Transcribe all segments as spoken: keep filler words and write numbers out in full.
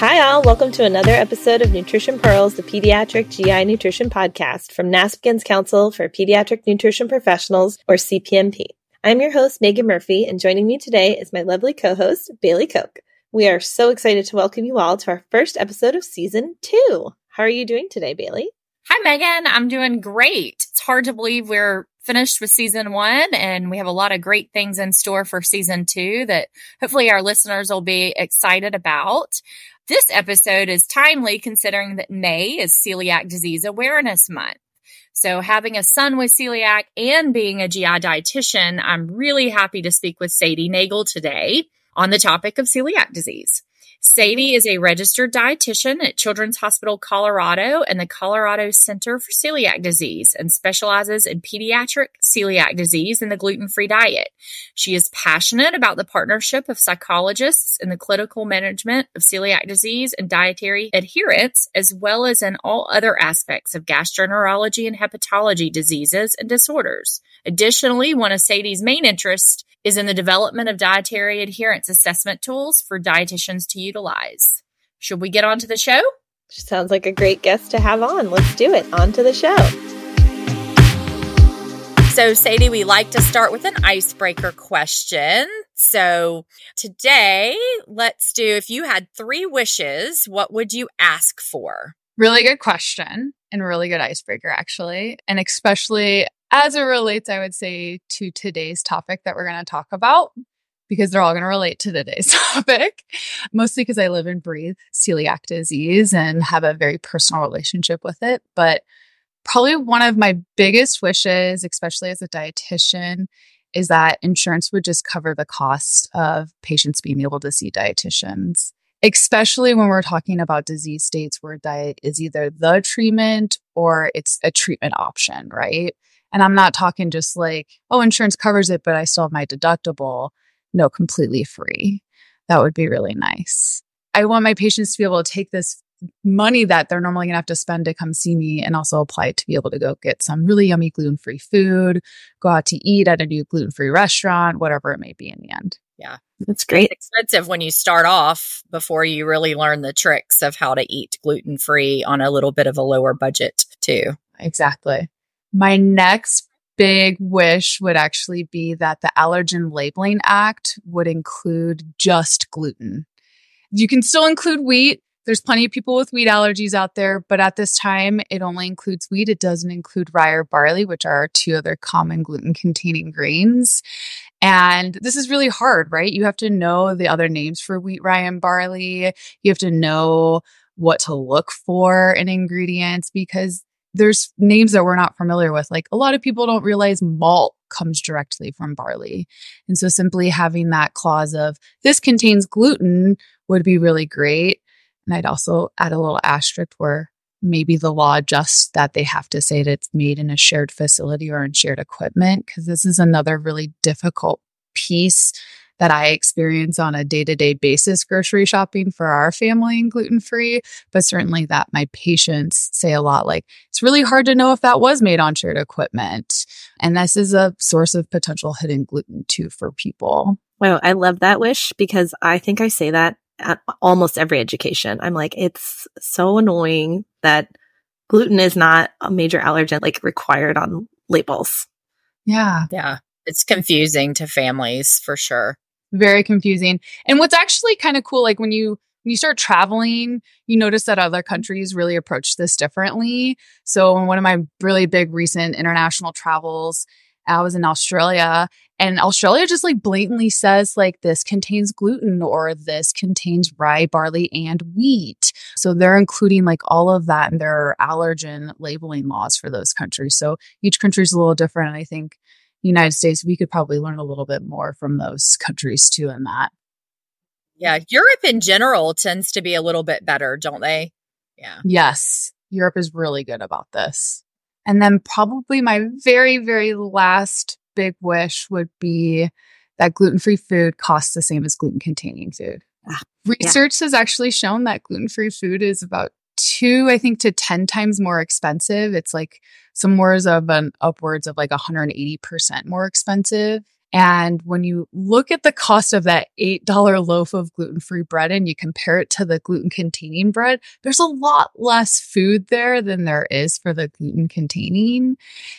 Hi all, welcome to another episode of Nutrition Pearls, the Pediatric G I Nutrition Podcast from NASPGHAN's Council for Pediatric Nutrition Professionals, or C P N P. I'm your host, Megan Murphy, and joining me today is my lovely co-host, Bailey Koch. We are so excited to welcome you all to our first episode of Season two. How are you doing today, Bailey? Hi, Megan. I'm doing great. It's hard to believe we're finished with Season one, and we have a lot of great things in store for Season two that hopefully our listeners will be excited about. This episode is timely considering that May is Celiac Disease Awareness Month. So having a son with celiac and being a G I dietitian, I'm really happy to speak with Sadie Nagel today on the topic of celiac disease. Sadie is a registered dietitian at Children's Hospital Colorado and the Colorado Center for Celiac Disease and specializes in pediatric celiac disease and the gluten-free diet. She is passionate about the partnership of psychologists in the clinical management of celiac disease and dietary adherence, as well as in all other aspects of gastroenterology and hepatology diseases and disorders. Additionally, one of Sadie's main interests is in the development of dietary adherence assessment tools for dietitians to utilize. Should we get on to the show? Sounds like a great guest to have on. Let's do it. On to the show. So, Sadie, we like to start with an icebreaker question. So today, let's do, if you had three wishes, what would you ask for? Really good question and really good icebreaker, actually. And especially as it relates, I would say, to today's topic that we're going to talk about, because they're all going to relate to today's topic, mostly because I live and breathe celiac disease and have a very personal relationship with it. But probably one of my biggest wishes, especially as a dietitian, is that insurance would just cover the cost of patients being able to see dietitians, especially when we're talking about disease states where diet is either the treatment or it's a treatment option, right? And I'm not talking just like, oh, insurance covers it, but I still have my deductible. No, completely free. That would be really nice. I want my patients to be able to take this money that they're normally going to have to spend to come see me and also apply it to be able to go get some really yummy gluten-free food, go out to eat at a new gluten-free restaurant, whatever it may be in the end. Yeah. That's great. It's expensive when you start off before you really learn the tricks of how to eat gluten-free on a little bit of a lower budget too. Exactly. My next big wish would actually be that the Allergen Labeling Act would include just gluten. You can still include wheat. There's plenty of people with wheat allergies out there, but at this time, it only includes wheat. It doesn't include rye or barley, which are two other common gluten-containing grains. And this is really hard, right? You have to know the other names for wheat, rye, and barley. You have to know what to look for in ingredients because there's names that we're not familiar with. Like a lot of people don't realize malt comes directly from barley. And so simply having that clause of this contains gluten would be really great. And I'd also add a little asterisk where maybe the law adjusts that they have to say that it's made in a shared facility or in shared equipment, because this is another really difficult piece that I experience on a day-to-day basis grocery shopping for our family and gluten-free, but certainly that my patients say a lot like, it's really hard to know if that was made on shared equipment. And this is a source of potential hidden gluten too for people. Wow, I love that wish because I think I say that at almost every education. I'm like, it's so annoying that gluten is not a major allergen like required on labels. Yeah. Yeah. It's confusing to families for sure. Very confusing. And what's actually kind of cool, like when you when you start traveling, you notice that other countries really approach this differently. So in one of my really big recent international travels, I was in Australia, and Australia just like blatantly says like this contains gluten or this contains rye, barley, and wheat. So they're including like all of that in their allergen labeling laws for those countries. So each country is a little different. And I think United States, we could probably learn a little bit more from those countries too in that. Yeah. Europe in general tends to be a little bit better, don't they? Yeah. Yes. Europe is really good about this. And then probably my very, very last big wish would be that gluten-free food costs the same as gluten-containing food. Ah, Research yeah. has actually shown that gluten-free food is about two, I think, to ten times more expensive. It's like somewhere of an upwards of like one hundred eighty percent more expensive. And when you look at the cost of that eight dollars loaf of gluten-free bread and you compare it to the gluten-containing bread, there's a lot less food there than there is for the gluten-containing.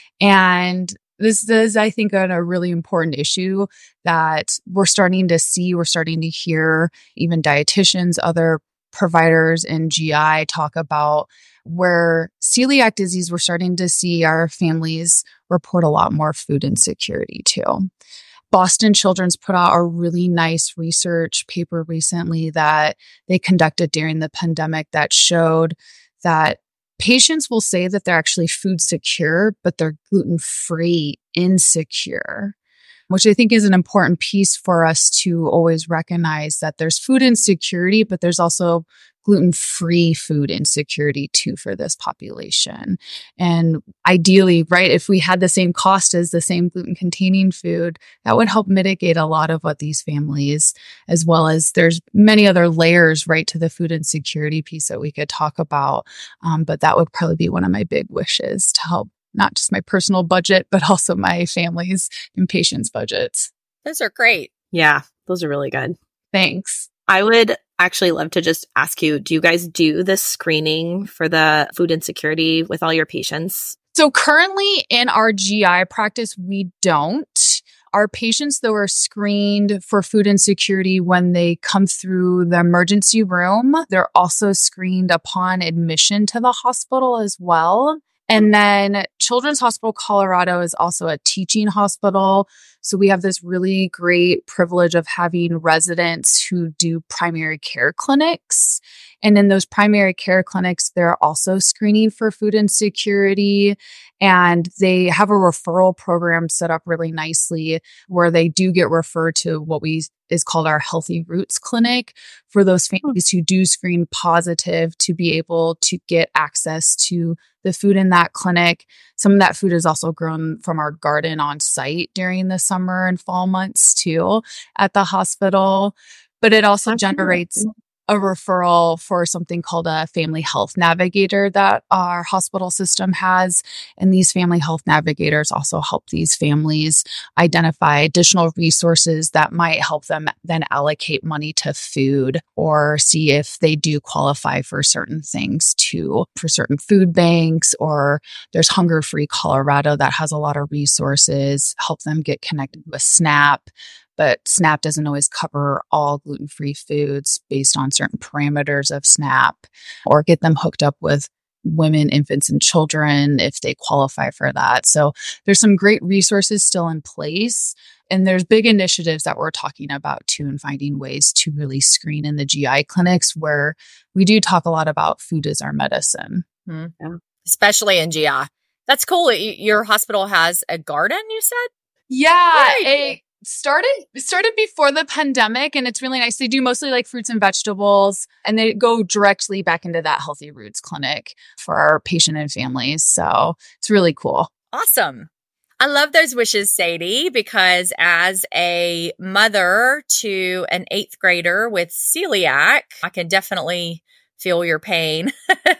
And this is, I think, a, a really important issue that we're starting to see. We're starting to hear even dietitians, other providers in G I talk about where celiac disease, we're starting to see our families report a lot more food insecurity too. Boston Children's put out a really nice research paper recently that they conducted during the pandemic that showed that patients will say that they're actually food secure, but they're gluten-free insecure, which I think is an important piece for us to always recognize that there's food insecurity, but there's also gluten-free food insecurity too for this population. And ideally, right, if we had the same cost as the same gluten-containing food, that would help mitigate a lot of what these families, as well as there's many other layers, right, to the food insecurity piece that we could talk about. Um, but that would probably be one of my big wishes to help not just my personal budget, but also my family's and patients' budgets. Those are great. Yeah, those are really good. Thanks. I would actually love to just ask you, do you guys do the screening for the food insecurity with all your patients? So currently in our G I practice, we don't. Our patients, though, are screened for food insecurity when they come through the emergency room. They're also screened upon admission to the hospital as well. And then Children's Hospital Colorado is also a teaching hospital. So we have this really great privilege of having residents who do primary care clinics. And in those primary care clinics, they're also screening for food insecurity. And they have a referral program set up really nicely where they do get referred to what we is called our Healthy Roots Clinic for those families who do screen positive to be able to get access to the food in that clinic. Some of that food is also grown from our garden on site during the summer and fall months too at the hospital. But it also generates a referral for something called a family health navigator that our hospital system has. And these family health navigators also help these families identify additional resources that might help them then allocate money to food or see if they do qualify for certain things too, for certain food banks, or there's Hunger Free Colorado that has a lot of resources, help them get connected with SNAP. But SNAP doesn't always cover all gluten-free foods based on certain parameters of SNAP, or get them hooked up with women, infants, and children if they qualify for that. So there's some great resources still in place. And there's big initiatives that we're talking about too, and finding ways to really screen in the G I clinics where we do talk a lot about food as our medicine. Mm-hmm. Yeah. Especially in G I. That's cool. Your hospital has a garden, you said? Yeah. A- Started started before the pandemic, and it's really nice. They do mostly like fruits and vegetables, and they go directly back into that Healthy Roots Clinic for our patient and families. So it's really cool. Awesome. I love those wishes, Sadie, because as a mother to an eighth grader with celiac, I can definitely feel your pain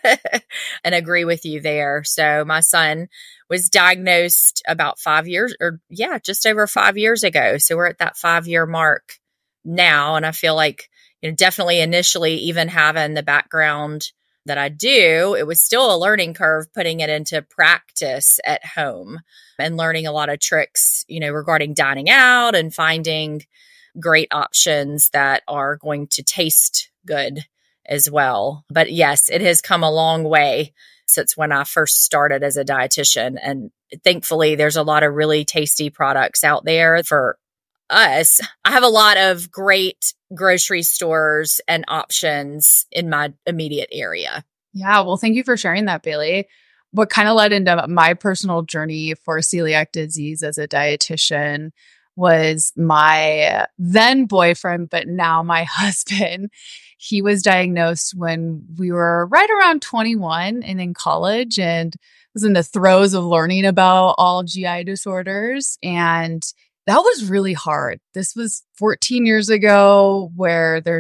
and agree with you there. So my son was diagnosed about five years or yeah, just over five years ago. So we're at that five year mark now. And I feel like, you know, definitely initially even having the background that I do, it was still a learning curve putting it into practice at home and learning a lot of tricks, you know, regarding dining out and finding great options that are going to taste good as well. But yes, it has come a long way since when I first started as a dietitian. And thankfully, there's a lot of really tasty products out there for us. I have a lot of great grocery stores and options in my immediate area. Yeah. Well, thank you for sharing that, Bailey. What kind of led into my personal journey for celiac disease as a dietitian was my then boyfriend, but now my husband. He was diagnosed when we were right around twenty-one and in college, and was in the throes of learning about all G I disorders. And that was really hard. This was fourteen years ago, where there's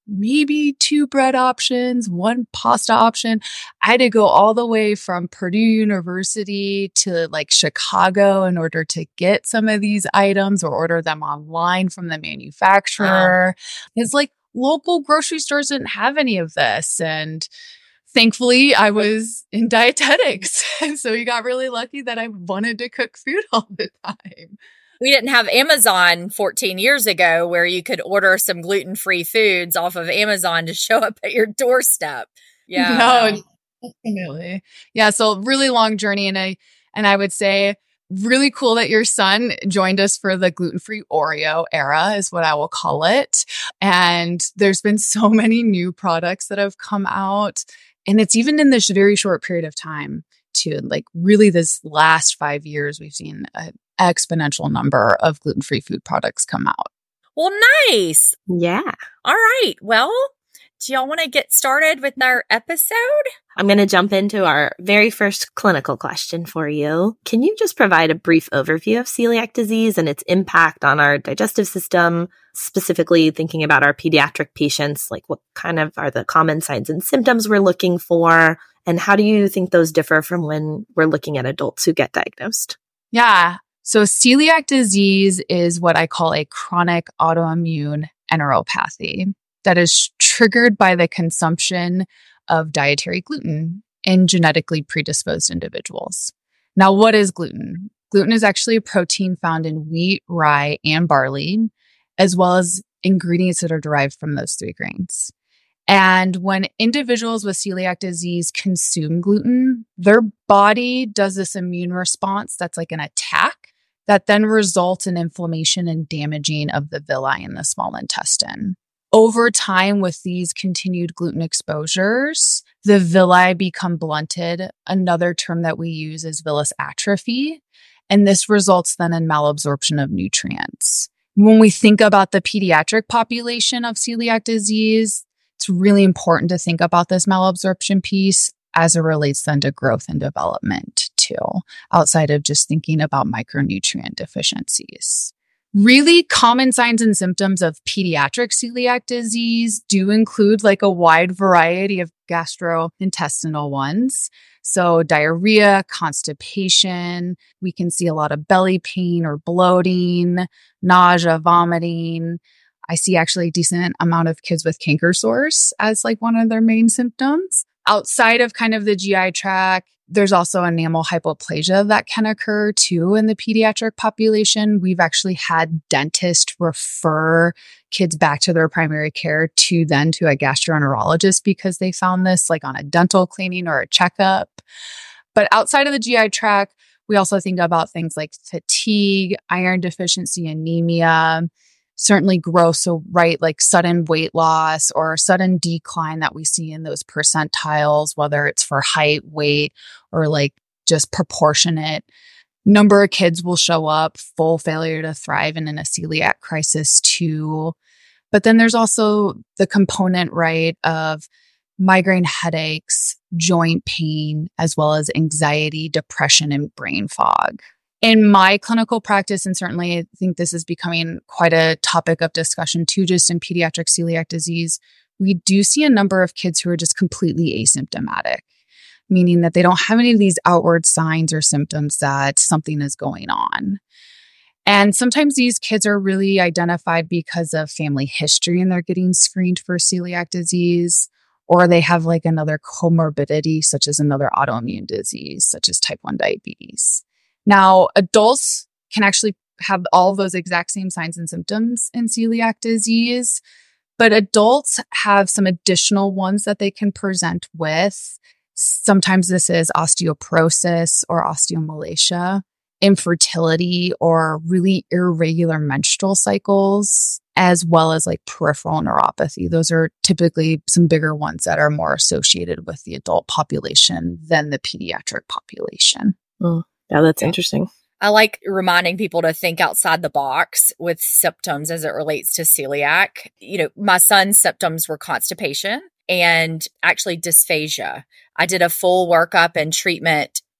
maybe two bread options, one pasta option. I had to go all the way from Purdue University to like Chicago in order to get some of these items or order them online from the manufacturer. Wow. It's like local grocery stores didn't have any of this. And thankfully, I was in dietetics. And so we got really lucky that I wanted to cook food all the time. We didn't have Amazon fourteen years ago where you could order some gluten-free foods off of Amazon to show up at your doorstep. Yeah. No, definitely. Yeah. So really long journey. And I, and I would say really cool that your son joined us for the gluten-free Oreo era is what I will call it. And there's been so many new products that have come out. And it's even in this very short period of time too. Like really this last five years, we've seen a exponential number of gluten-free food products come out. Well, nice. Yeah. All right. Well, do y'all want to get started with our episode? I'm going to jump into our very first clinical question for you. Can you just provide a brief overview of celiac disease and its impact on our digestive system, specifically thinking about our pediatric patients? Like what kind of are the common signs and symptoms we're looking for? And how do you think those differ from when we're looking at adults who get diagnosed? Yeah. So celiac disease is what I call a chronic autoimmune enteropathy that is triggered by the consumption of dietary gluten in genetically predisposed individuals. Now, what is gluten? Gluten is actually a protein found in wheat, rye, and barley, as well as ingredients that are derived from those three grains. And when individuals with celiac disease consume gluten, their body does this immune response that's like an attack that then results in inflammation and damaging of the villi in the small intestine. Over time, with these continued gluten exposures, the villi become blunted. Another term that we use is villus atrophy, and this results then in malabsorption of nutrients. When we think about the pediatric population of celiac disease, it's really important to think about this malabsorption piece as it relates then to growth and development too, outside of just thinking about micronutrient deficiencies. Really common signs and symptoms of pediatric celiac disease do include like a wide variety of gastrointestinal ones. So diarrhea, constipation, we can see a lot of belly pain or bloating, nausea, vomiting. I see actually a decent amount of kids with canker sores as like one of their main symptoms. Outside of kind of the G I tract, there's also enamel hypoplasia that can occur too in the pediatric population. We've actually had dentists refer kids back to their primary care to then to a gastroenterologist because they found this like on a dental cleaning or a checkup. But outside of the G I tract, we also think about things like fatigue, iron deficiency, anemia, certainly growth. So, right, like sudden weight loss or sudden decline that we see in those percentiles, whether it's for height, weight, or like just proportionate. Number of kids will show up, full failure to thrive and in a celiac crisis too. But then there's also the component, right, of migraine headaches, joint pain, as well as anxiety, depression, and brain fog. In my clinical practice, and certainly I think this is becoming quite a topic of discussion too, just in pediatric celiac disease, we do see a number of kids who are just completely asymptomatic, meaning that they don't have any of these outward signs or symptoms that something is going on. And sometimes these kids are really identified because of family history and they're getting screened for celiac disease, or they have like another comorbidity, such as another autoimmune disease, such as type one diabetes. Now, adults can actually have all of those exact same signs and symptoms in celiac disease, but adults have some additional ones that they can present with. Sometimes this is osteoporosis or osteomalacia, infertility, or really irregular menstrual cycles, as well as like peripheral neuropathy. Those are typically some bigger ones that are more associated with the adult population than the pediatric population. Mm. Yeah, that's yeah. interesting. I like reminding people to think outside the box with symptoms as it relates to celiac. You know, my son's symptoms were constipation and actually dysphagia. I did a full workup and treatment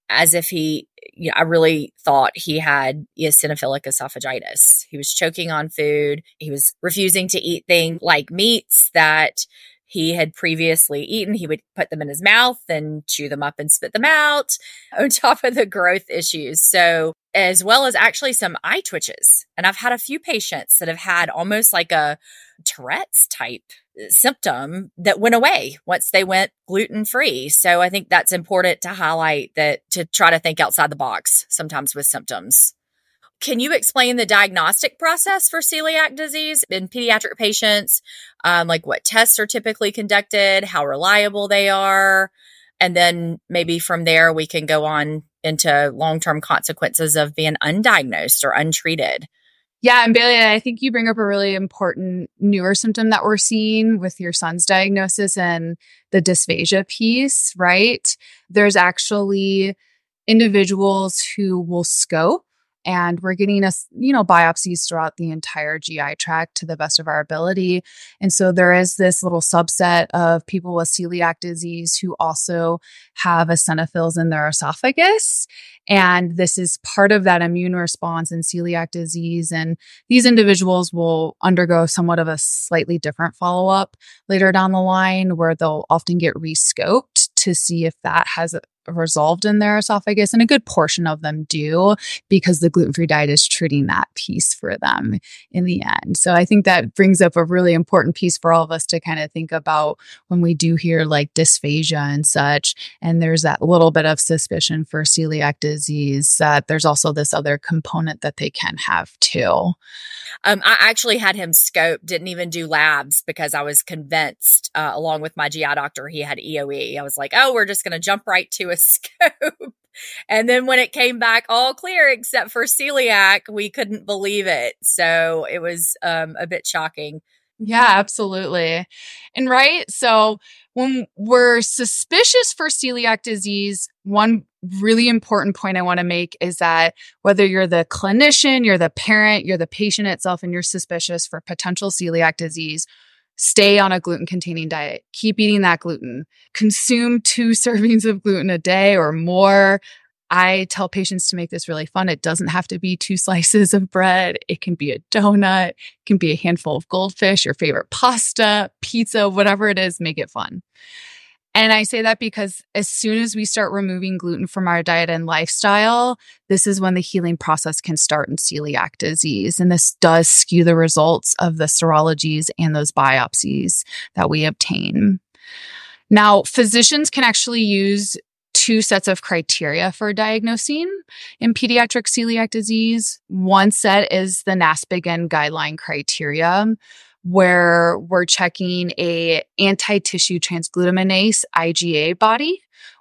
as if he, you know, I really thought he had eosinophilic esophagitis. He was choking on food. He was refusing to eat things like meats that he had previously eaten. He would put them in his mouth and chew them up and spit them out, on top of the growth issues. So, as well as actually some eye twitches. And I've had a few patients that have had almost like a Tourette's type symptom that went away once they went gluten free. So I think that's important to highlight, that to try to think outside the box sometimes with symptoms. Can you explain the diagnostic process for celiac disease in pediatric patients? Um, like what tests are typically conducted, how reliable they are, and then maybe from there we can go on into long-term consequences of being undiagnosed or untreated. Yeah, and Bailey, I think you bring up a really important newer symptom that we're seeing with your son's diagnosis and the dysphagia piece, right? There's actually individuals who will scope, and we're getting us, you know, biopsies throughout the entire G I tract to the best of our ability. And so there is this little subset of people with celiac disease who also have eosinophils in their esophagus. And this is part of that immune response in celiac disease. And these individuals will undergo somewhat of a slightly different follow-up later down the line, where they'll often get rescoped to see if that has resolved in their esophagus. And a good portion of them do, because the gluten-free diet is treating that piece for them in the end. So I think that brings up a really important piece for all of us to kind of think about when we do hear like dysphagia and such. And there's that little bit of suspicion for celiac disease, that there's also this other component that they can have too. Um, I actually had him scope, didn't even do labs, because I was convinced, uh, along with my G I doctor, he had E O E. I was like, oh, we're just going to jump right to a scope. And then when it came back all clear, except for celiac, we couldn't believe it. So it was um, a bit shocking. Yeah, absolutely. And right. So when we're suspicious for celiac disease, one really important point I want to make is that whether you're the clinician, you're the parent, you're the patient itself, and you're suspicious for potential celiac disease, stay on a gluten-containing diet. Keep eating that gluten. Consume two servings of gluten a day or more. I tell patients to make this really fun. It doesn't have to be two slices of bread. It can be a donut. It can be a handful of goldfish, your favorite pasta, pizza, whatever it is, make it fun. And I say that because as soon as we start removing gluten from our diet and lifestyle, this is when the healing process can start in celiac disease. And this does skew the results of the serologies and those biopsies that we obtain. Now, physicians can actually use two sets of criteria for diagnosing in pediatric celiac disease. One set is the NASPGHAN guideline criteria, where we're checking a anti-tissue transglutaminase I G A body.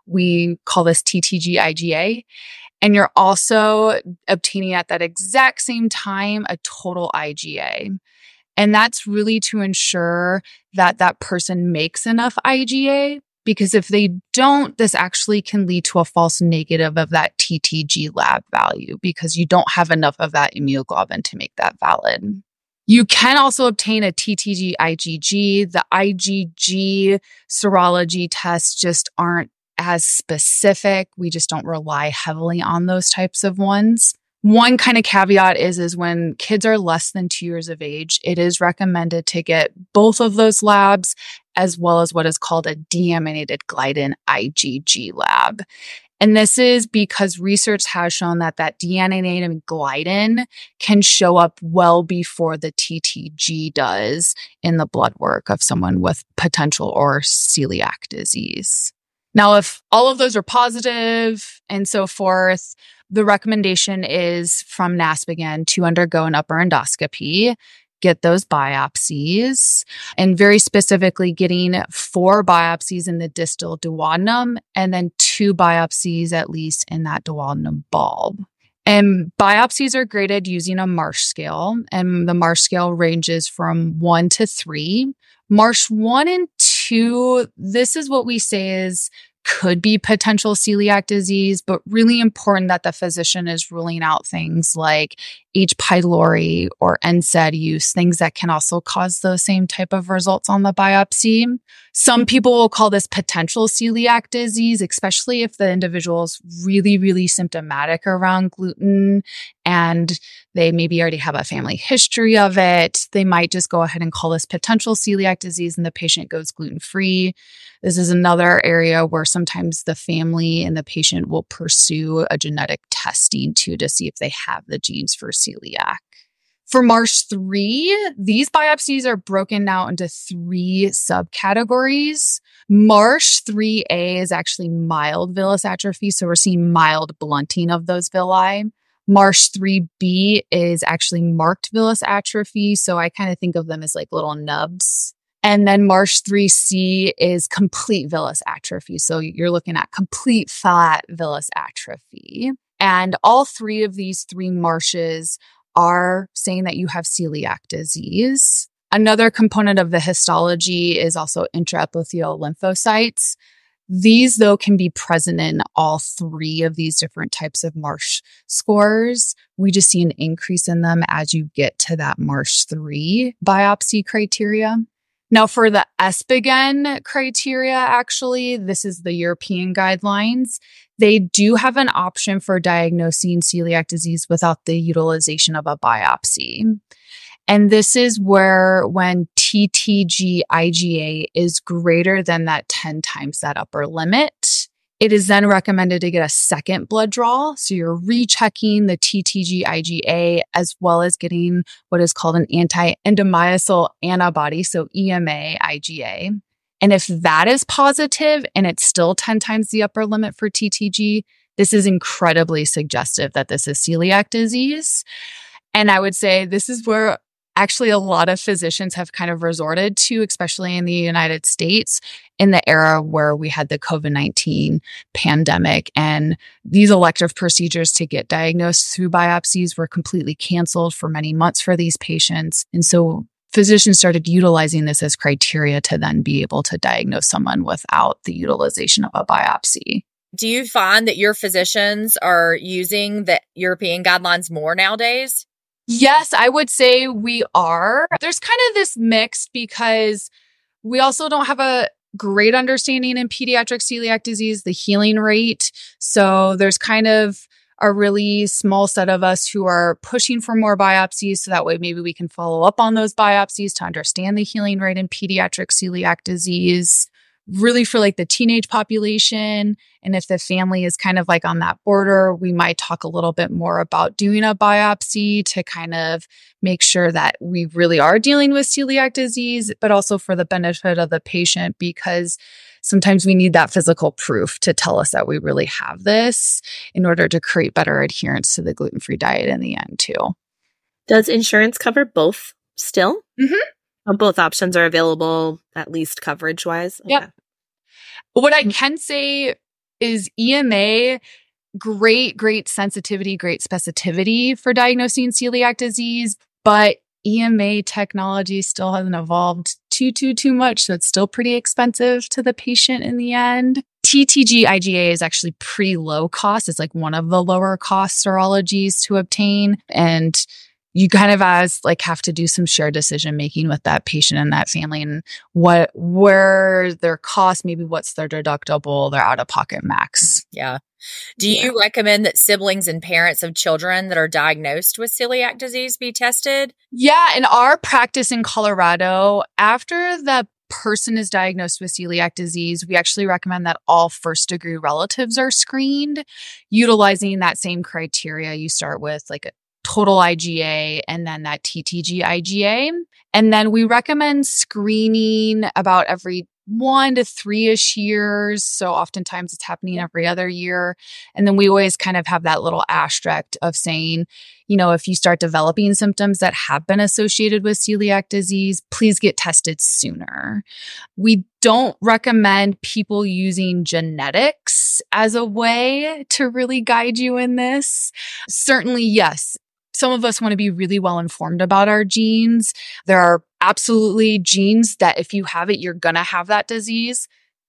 We call this T T G I G A. And you're also obtaining at that exact same time a total I G A. And that's really to ensure that that person makes enough I G A, because if they don't, this actually can lead to a false negative of that T T G lab value, because you don't have enough of that immunoglobulin to make that valid. You can also obtain a T T G I G G. The I G G serology tests just aren't as specific. We just don't rely heavily on those types of ones. One kind of caveat is, is when kids are less than two years of age, it is recommended to get both of those labs, as well as what is called a deaminated gliadin I G G lab. And this is because research has shown that that deaminated gliadin can show up well before the T T G does in the blood work of someone with potential or celiac disease. Now, if all of those are positive and so forth, the recommendation is from NASPGHAN to undergo an upper endoscopy, get those biopsies, and very specifically getting four biopsies in the distal duodenum and then two biopsies at least in that duodenum bulb. And biopsies are graded using a Marsh scale, and the Marsh scale ranges from one to three. Marsh one and two, this is what we say is could be potential celiac disease, but really important that the physician is ruling out things like H. pylori or N SAID use, things that can also cause those same type of results on the biopsy. Some people will call this potential celiac disease, especially if the individual is really, really symptomatic around gluten and they maybe already have a family history of it. They might just go ahead and call this potential celiac disease and the patient goes gluten-free. This is another area where sometimes the family and the patient will pursue a genetic testing too to see if they have the genes for celiac. For MARSH three, these biopsies are broken out into three subcategories. MARSH three A is actually mild villus atrophy, so we're seeing mild blunting of those villi. MARSH three B is actually marked villus atrophy, so I kind of think of them as like little nubs. And then MARSH three C is complete villus atrophy, so you're looking at complete flat villus atrophy. And all three of these three MARSHs are saying that you have celiac disease. Another component of the histology is also intraepithelial lymphocytes. These, though, can be present in all three of these different types of MARSH scores. We just see an increase in them as you get to that MARSH three biopsy criteria. Now, for the ESPGHAN criteria, actually, this is the European guidelines. They do have an option for diagnosing celiac disease without the utilization of a biopsy. And this is where when T T G I G A is greater than that ten times that upper limit, it is then recommended to get a second blood draw. So you're rechecking the T T G I G A as well as getting what is called an anti-endomyocyte antibody, so E M A I G A. And if that is positive and it's still ten times the upper limit for T T G, this is incredibly suggestive that this is celiac disease. And I would say this is where actually a lot of physicians have kind of resorted to, especially in the United States, in the era where we had the COVID nineteen pandemic. And these elective procedures to get diagnosed through biopsies were completely canceled for many months for these patients. And so physicians started utilizing this as criteria to then be able to diagnose someone without the utilization of a biopsy. Do you find that your physicians are using the European guidelines more nowadays? Yes, I would say we are. There's kind of this mix because we also don't have a great understanding in pediatric celiac disease, the healing rate. So there's kind of a really small set of us who are pushing for more biopsies. So that way maybe we can follow up on those biopsies to understand the healing rate in pediatric celiac disease. Really for like the teenage population. And if the family is kind of like on that border, we might talk a little bit more about doing a biopsy to kind of make sure that we really are dealing with celiac disease, but also for the benefit of the patient, because sometimes we need that physical proof to tell us that we really have this in order to create better adherence to the gluten-free diet in the end too. Does insurance cover both still? Mm-hmm. Both options are available, at least coverage-wise? Okay. Yep. What I can say is E M A, great, great sensitivity, great specificity for diagnosing celiac disease, but E M A technology still hasn't evolved too, too, too much, so it's still pretty expensive to the patient in the end. T T G I G A is actually pretty low cost. It's like one of the lower cost serologies to obtain, and you kind of as like have to do some shared decision making with that patient and that family and what, where their cost, maybe what's their deductible, their out of pocket max. Yeah. Do Yeah. you recommend that siblings and parents of children that are diagnosed with celiac disease be tested? Yeah. In our practice in Colorado, after the person is diagnosed with celiac disease, we actually recommend that all first degree relatives are screened utilizing that same criteria. You start with like a total I G A and then that T T G I G A. And then we recommend screening about every one to three-ish years. So oftentimes it's happening every other year. And then we always kind of have that little asterisk of saying, you know, if you start developing symptoms that have been associated with celiac disease, please get tested sooner. We don't recommend people using genetics as a way to really guide you in this. Certainly, yes. Some of us want to be really well informed about our genes. There are absolutely genes that if you have it, you're going to have that disease.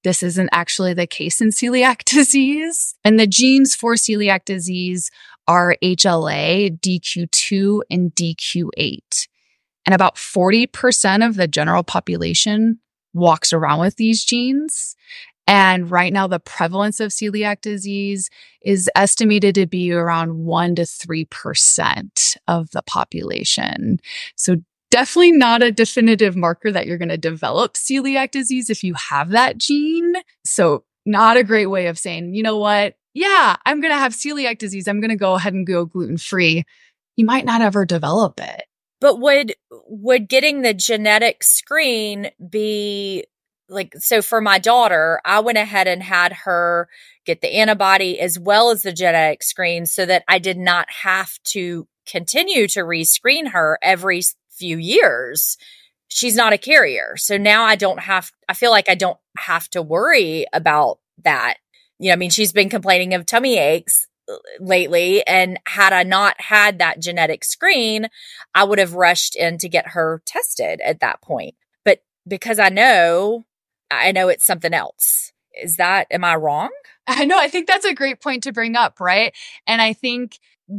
This isn't actually the case in celiac disease. And the genes for celiac disease are H L A, D Q two, and D Q eight. And about forty percent of the general population walks around with these genes. And right now, the prevalence of celiac disease is estimated to be around one to three percent of the population. So definitely not a definitive marker that you're going to develop celiac disease if you have that gene. So not a great way of saying, you know what? Yeah, I'm going to have celiac disease. I'm going to go ahead and go gluten-free. You might not ever develop it. But would would getting the genetic screen be like, so for my daughter, I went ahead and had her get the antibody as well as the genetic screen so that I did not have to continue to rescreen her every few years. She's not a carrier. So now I don't have, I feel like I don't have to worry about that. You know, I mean, she's been complaining of tummy aches lately. And had I not had that genetic screen, I would have rushed in to get her tested at that point. But because I know, I know it's something else. Is that, am I wrong? I know. I think that's a great point to bring up, right? And I think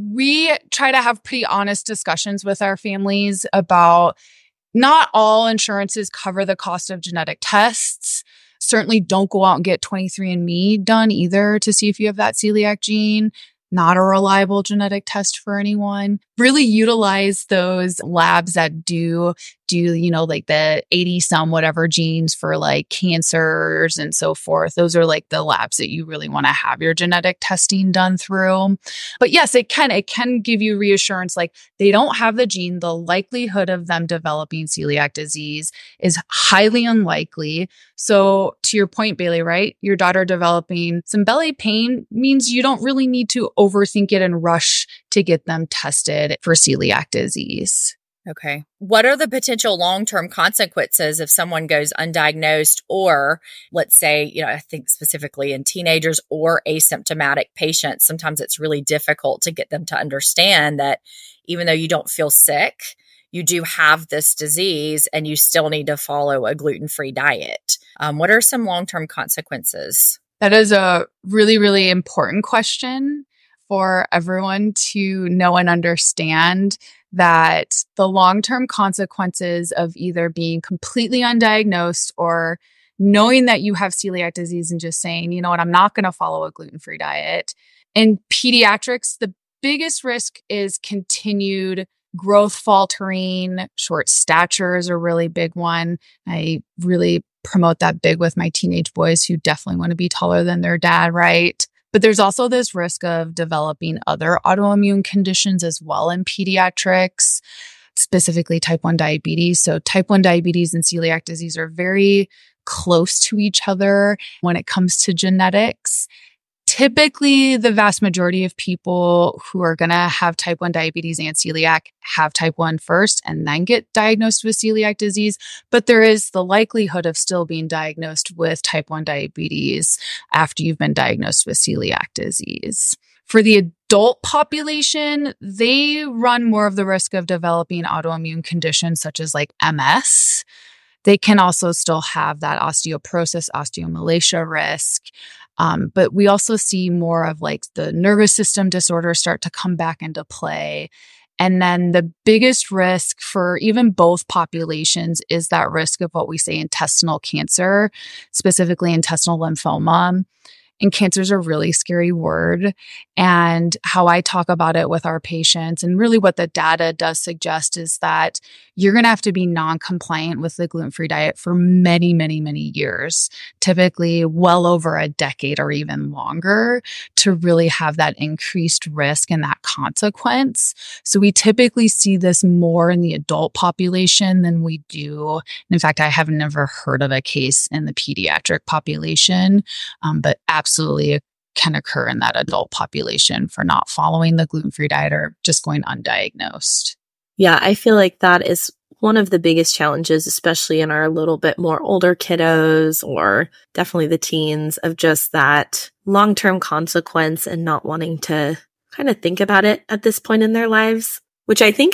we try to have pretty honest discussions with our families about not all insurances cover the cost of genetic tests. Certainly don't go out and get twenty-three and me done either to see if you have that celiac gene. Not a reliable genetic test for anyone. Really utilize those labs that do, do, you know, like the eighty some whatever genes for like cancers and so forth. Those are like the labs that you really want to have your genetic testing done through. But yes, it can, it can give you reassurance. Like they don't have the gene. The likelihood of them developing celiac disease is highly unlikely. So to your point, Bailey, right? Your daughter developing some belly pain means you don't really need to overthink it and rush to get them tested for celiac disease. Okay. What are the potential long-term consequences if someone goes undiagnosed or, let's say, you know, I think specifically in teenagers or asymptomatic patients, sometimes it's really difficult to get them to understand that even though you don't feel sick, you do have this disease and you still need to follow a gluten-free diet. Um, what are some long-term consequences? That is a really, really important question for everyone to know and understand, that the long-term consequences of either being completely undiagnosed or knowing that you have celiac disease and just saying, you know what, I'm not going to follow a gluten-free diet. In pediatrics, the biggest risk is continued growth faltering. Short stature is a really big one. I really promote that big with my teenage boys who definitely want to be taller than their dad, right? But there's also this risk of developing other autoimmune conditions as well in pediatrics, specifically type one diabetes. So type one diabetes and celiac disease are very close to each other when it comes to genetics. Typically, the vast majority of people who are going to have type one diabetes and celiac have type one first and then get diagnosed with celiac disease. But there is the likelihood of still being diagnosed with type one diabetes after you've been diagnosed with celiac disease. For the adult population, they run more of the risk of developing autoimmune conditions such as like M S. They can also still have that osteoporosis, osteomalacia risk. Um, but we also see more of like the nervous system disorders start to come back into play. And then the biggest risk for even both populations is that risk of what we say intestinal cancer, specifically intestinal lymphoma. And cancer is a really scary word. And how I talk about it with our patients, and really what the data does suggest, is that you're going to have to be non-compliant with the gluten-free diet for many, many, many years, typically well over a decade or even longer, to really have that increased risk and that consequence. So we typically see this more in the adult population than we do. In fact, I have never heard of a case in the pediatric population, um, but absolutely can occur in that adult population for not following the gluten-free diet or just going undiagnosed. Yeah, I feel like that is one of the biggest challenges, especially in our little bit more older kiddos or definitely the teens, of just that long-term consequence and not wanting to kind of think about it at this point in their lives, which I think is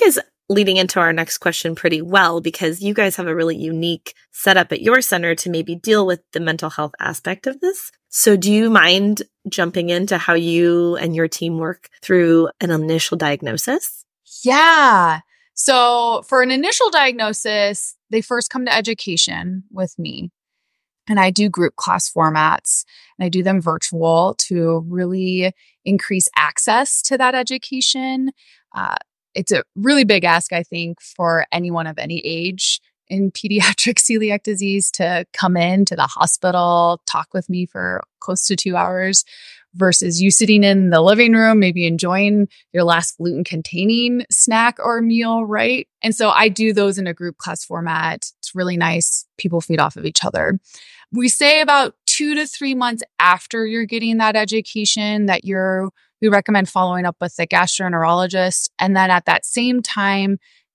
leading into our next question pretty well, because you guys have a really unique setup at your center to maybe deal with the mental health aspect of this. So do you mind jumping into how you and your team work through an initial diagnosis? Yeah. So for an initial diagnosis, they first come to education with me. And I do group class formats, and I do them virtual to really increase access to that education. Uh, it's a really big ask, I think, for anyone of any age in pediatric celiac disease to come in to the hospital, talk with me for close to two hours versus you sitting in the living room, maybe enjoying your last gluten-containing snack or meal, right? And so I do those in a group class format. It's really nice. People feed off of each other. We say about two to three months after you're getting that education that you're, we recommend following up with the gastroenterologist. And then at that same time,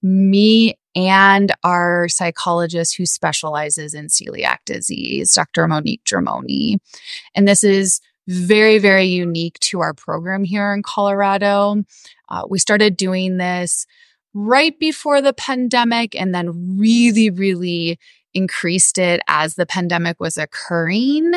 me and our psychologist who specializes in celiac disease, Doctor Monique Dramoni. And this is very, very unique to our program here in Colorado. Uh, we started doing this right before the pandemic and then really, really increased it as the pandemic was occurring.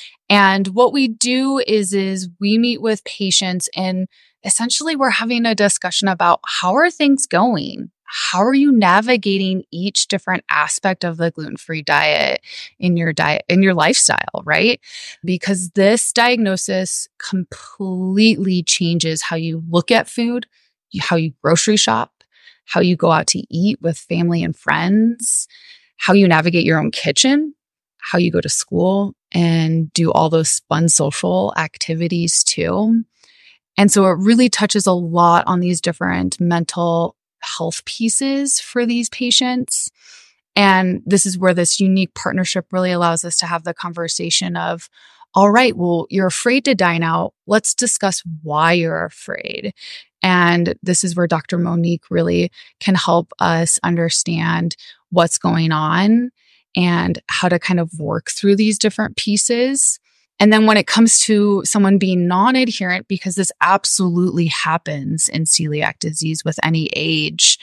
And what we do is, is we meet with patients and essentially we're having a discussion about how are things going? How are you navigating each different aspect of the gluten-free diet in your diet, in your lifestyle, right? Because this diagnosis completely changes how you look at food, how you grocery shop, how you go out to eat with family and friends, how you navigate your own kitchen, how you go to school and do all those fun social activities too. And so it really touches a lot on these different mental health pieces for these patients. And this is where this unique partnership really allows us to have the conversation of, all right, well, you're afraid to dine out. Let's discuss why you're afraid. And this is where Doctor Monique really can help us understand what's going on and how to kind of work through these different pieces. And then when it comes to someone being non-adherent, because this absolutely happens in celiac disease with any age,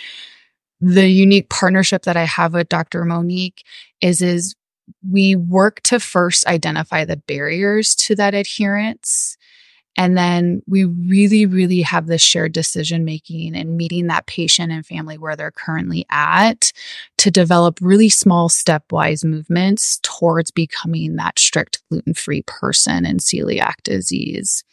the unique partnership that I have with Doctor Monique is, is we work to first identify the barriers to that adherence. And then we really, really have this shared decision-making and meeting that patient and family where they're currently at to develop really small stepwise movements towards becoming that strict gluten-free person in celiac disease.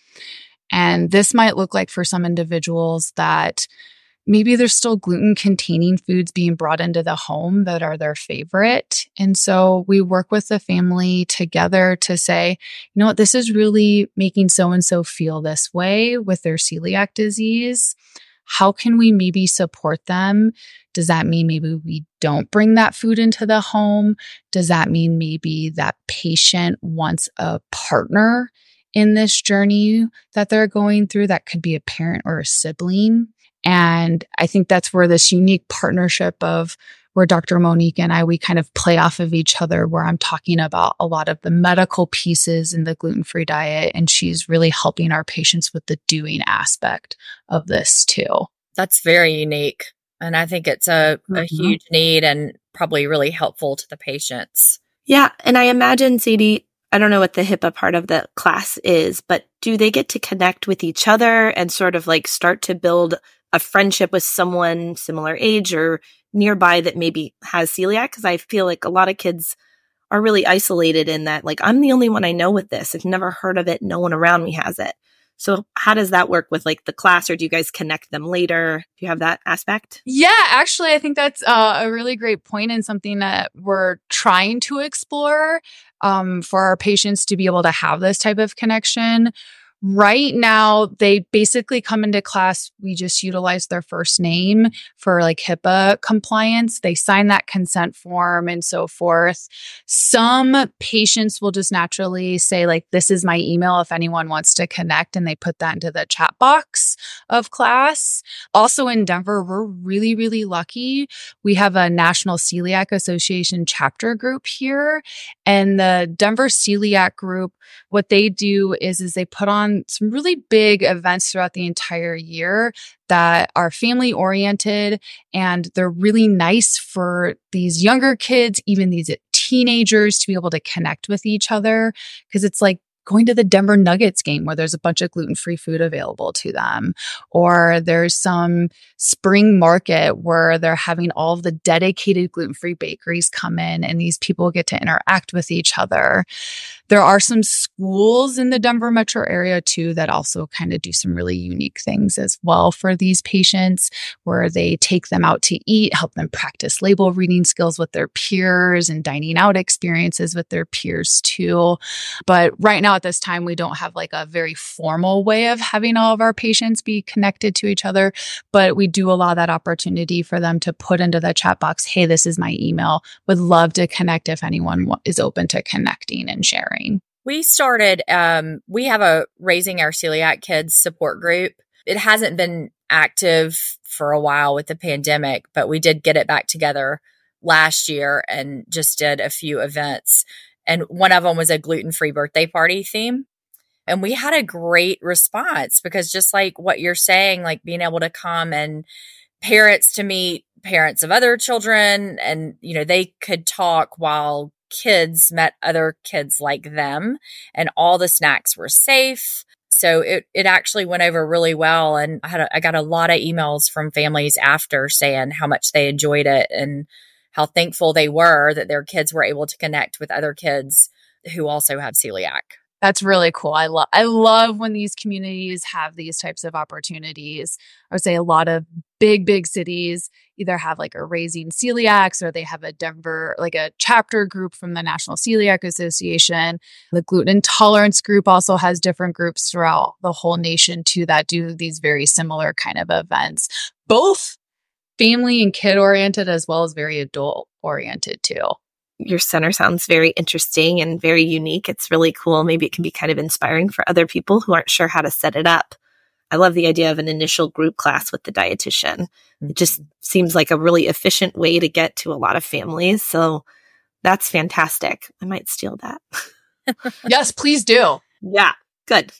And this might look like for some individuals that maybe there's still gluten-containing foods being brought into the home that are their favorite. And so we work with the family together to say, you know what, this is really making so-and-so feel this way with their celiac disease. How can we maybe support them? Does that mean maybe we don't bring that food into the home? Does that mean maybe that patient wants a partner in this journey that they're going through? That could be a parent or a sibling. And I think that's where this unique partnership of where Doctor Monique and I, we kind of play off of each other, where I'm talking about a lot of the medical pieces in the gluten-free diet, and she's really helping our patients with the doing aspect of this too. That's very unique. And I think it's a, mm-hmm. a huge need and probably really helpful to the patients. Yeah. And I imagine, Sadie, I don't know what the HIPAA part of the class is, but do they get to connect with each other and sort of like start to build a friendship with someone similar age or nearby that maybe has celiac? Because I feel like a lot of kids are really isolated in that, like, I'm the only one I know with this. I've never heard of it. No one around me has it. So how does that work with like the class, or do you guys connect them later? Do you have that aspect? Yeah, actually, I think that's uh, a really great point and something that we're trying to explore um, for our patients to be able to have this type of connection. Right now, they basically come into class. We just utilize their first name for like HIPAA compliance. They sign that consent form and so forth. Some patients will just naturally say like, this is my email if anyone wants to connect, and they put that into the chat box of class. Also in Denver, we're really, really lucky. We have a National Celiac Association chapter group here, and the Denver Celiac group, what they do is, is they put on on some really big events throughout the entire year that are family oriented, and they're really nice for these younger kids, even these teenagers, to be able to connect with each other, because it's like going to the Denver Nuggets game where there's a bunch of gluten-free food available to them. Or there's some spring market where they're having all of the dedicated gluten-free bakeries come in and these people get to interact with each other. There are some schools in the Denver metro area too that also kind of do some really unique things as well for these patients, where they take them out to eat, help them practice label reading skills with their peers and dining out experiences with their peers too. But right now at this time, we don't have like a very formal way of having all of our patients be connected to each other, but we do allow that opportunity for them to put into the chat box, hey, this is my email. Would love to connect if anyone is open to connecting and sharing. We started, um, we have a Raising Our Celiac Kids support group. It hasn't been active for a while with the pandemic, but we did get it back together last year and just did a few events. And one of them was a gluten-free birthday party theme. And we had a great response because just like what you're saying, like being able to come and parents to meet parents of other children, and, you know, they could talk while kids met other kids like them, and all the snacks were safe. So it, it actually went over really well. And I had a, I got a lot of emails from families after saying how much they enjoyed it and how thankful they were that their kids were able to connect with other kids who also have celiac. That's really cool. I love I love when these communities have these types of opportunities. I would say a lot of big, big cities either have like a Raising Celiacs, or they have a Denver, like a chapter group from the National Celiac Association. The gluten intolerance group also has different groups throughout the whole nation too that do these very similar kind of events, both family and kid oriented as well as very adult oriented too. Your center sounds very interesting and very unique. It's really cool. Maybe it can be kind of inspiring for other people who aren't sure how to set it up. I love the idea of an initial group class with the dietitian. It just seems like a really efficient way to get to a lot of families. So that's fantastic. I might steal that. Yes, please do. Yeah, good.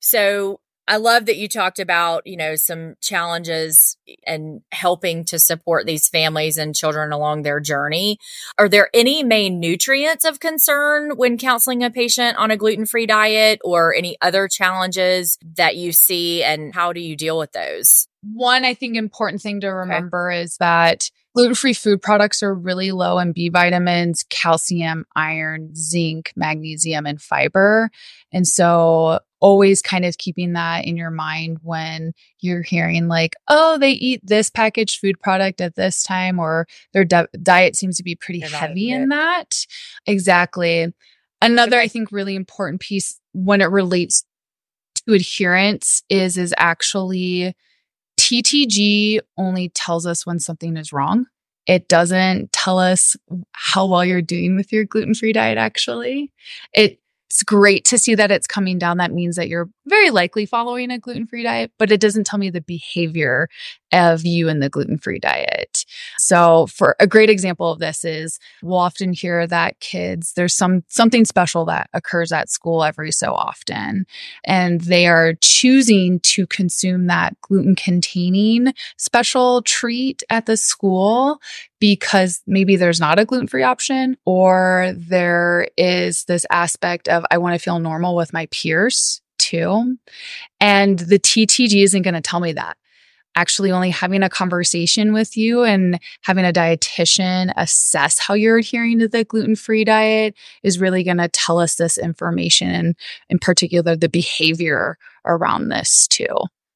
So I love that you talked about, you know, some challenges and helping to support these families and children along their journey. Are there any main nutrients of concern when counseling a patient on a gluten-free diet, or any other challenges that you see, and how do you deal with those? One, I think, important thing to remember okay. is that gluten-free food products are really low in B vitamins, calcium, iron, zinc, magnesium, and fiber. And so always kind of keeping that in your mind when you're hearing like, oh, they eat this packaged food product at this time, or their di- diet seems to be pretty They're heavy in that. Exactly. Another, okay. I think, really important piece when it relates to adherence is, is actually T T G only tells us when something is wrong. It doesn't tell us how well you're doing with your gluten-free diet, actually. It It's great to see that it's coming down. That means that you're very likely following a gluten-free diet, but it doesn't tell me the behavior of you in the gluten-free diet. So for a great example of this is we'll often hear that kids, there's some something special that occurs at school every so often, and they are choosing to consume that gluten-containing special treat at the school because maybe there's not a gluten-free option, or there is this aspect of, I want to feel normal with my peers too. And the T T G isn't going to tell me that. Actually, only having a conversation with you and having a dietitian assess how you're adhering to the gluten-free diet is really going to tell us this information, and in particular, the behavior around this too.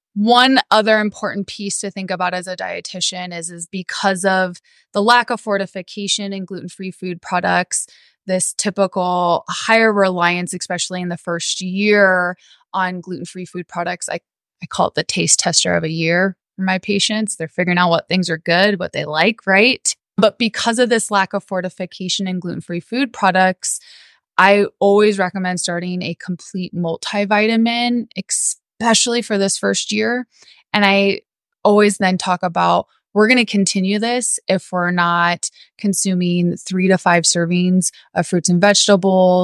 One other important piece to think about as a dietitian is, is because of the lack of fortification in gluten-free food products, this typical higher reliance, especially in the first year, on gluten-free food products. I, I call it the taste tester of a year for my patients. They're figuring out what things are good, what they like, right? But because of this lack of fortification in gluten-free food products, I always recommend starting a complete multivitamin, especially for this first year. And I always then talk about, we're going to continue this if we're not consuming three to five servings of fruits and vegetables,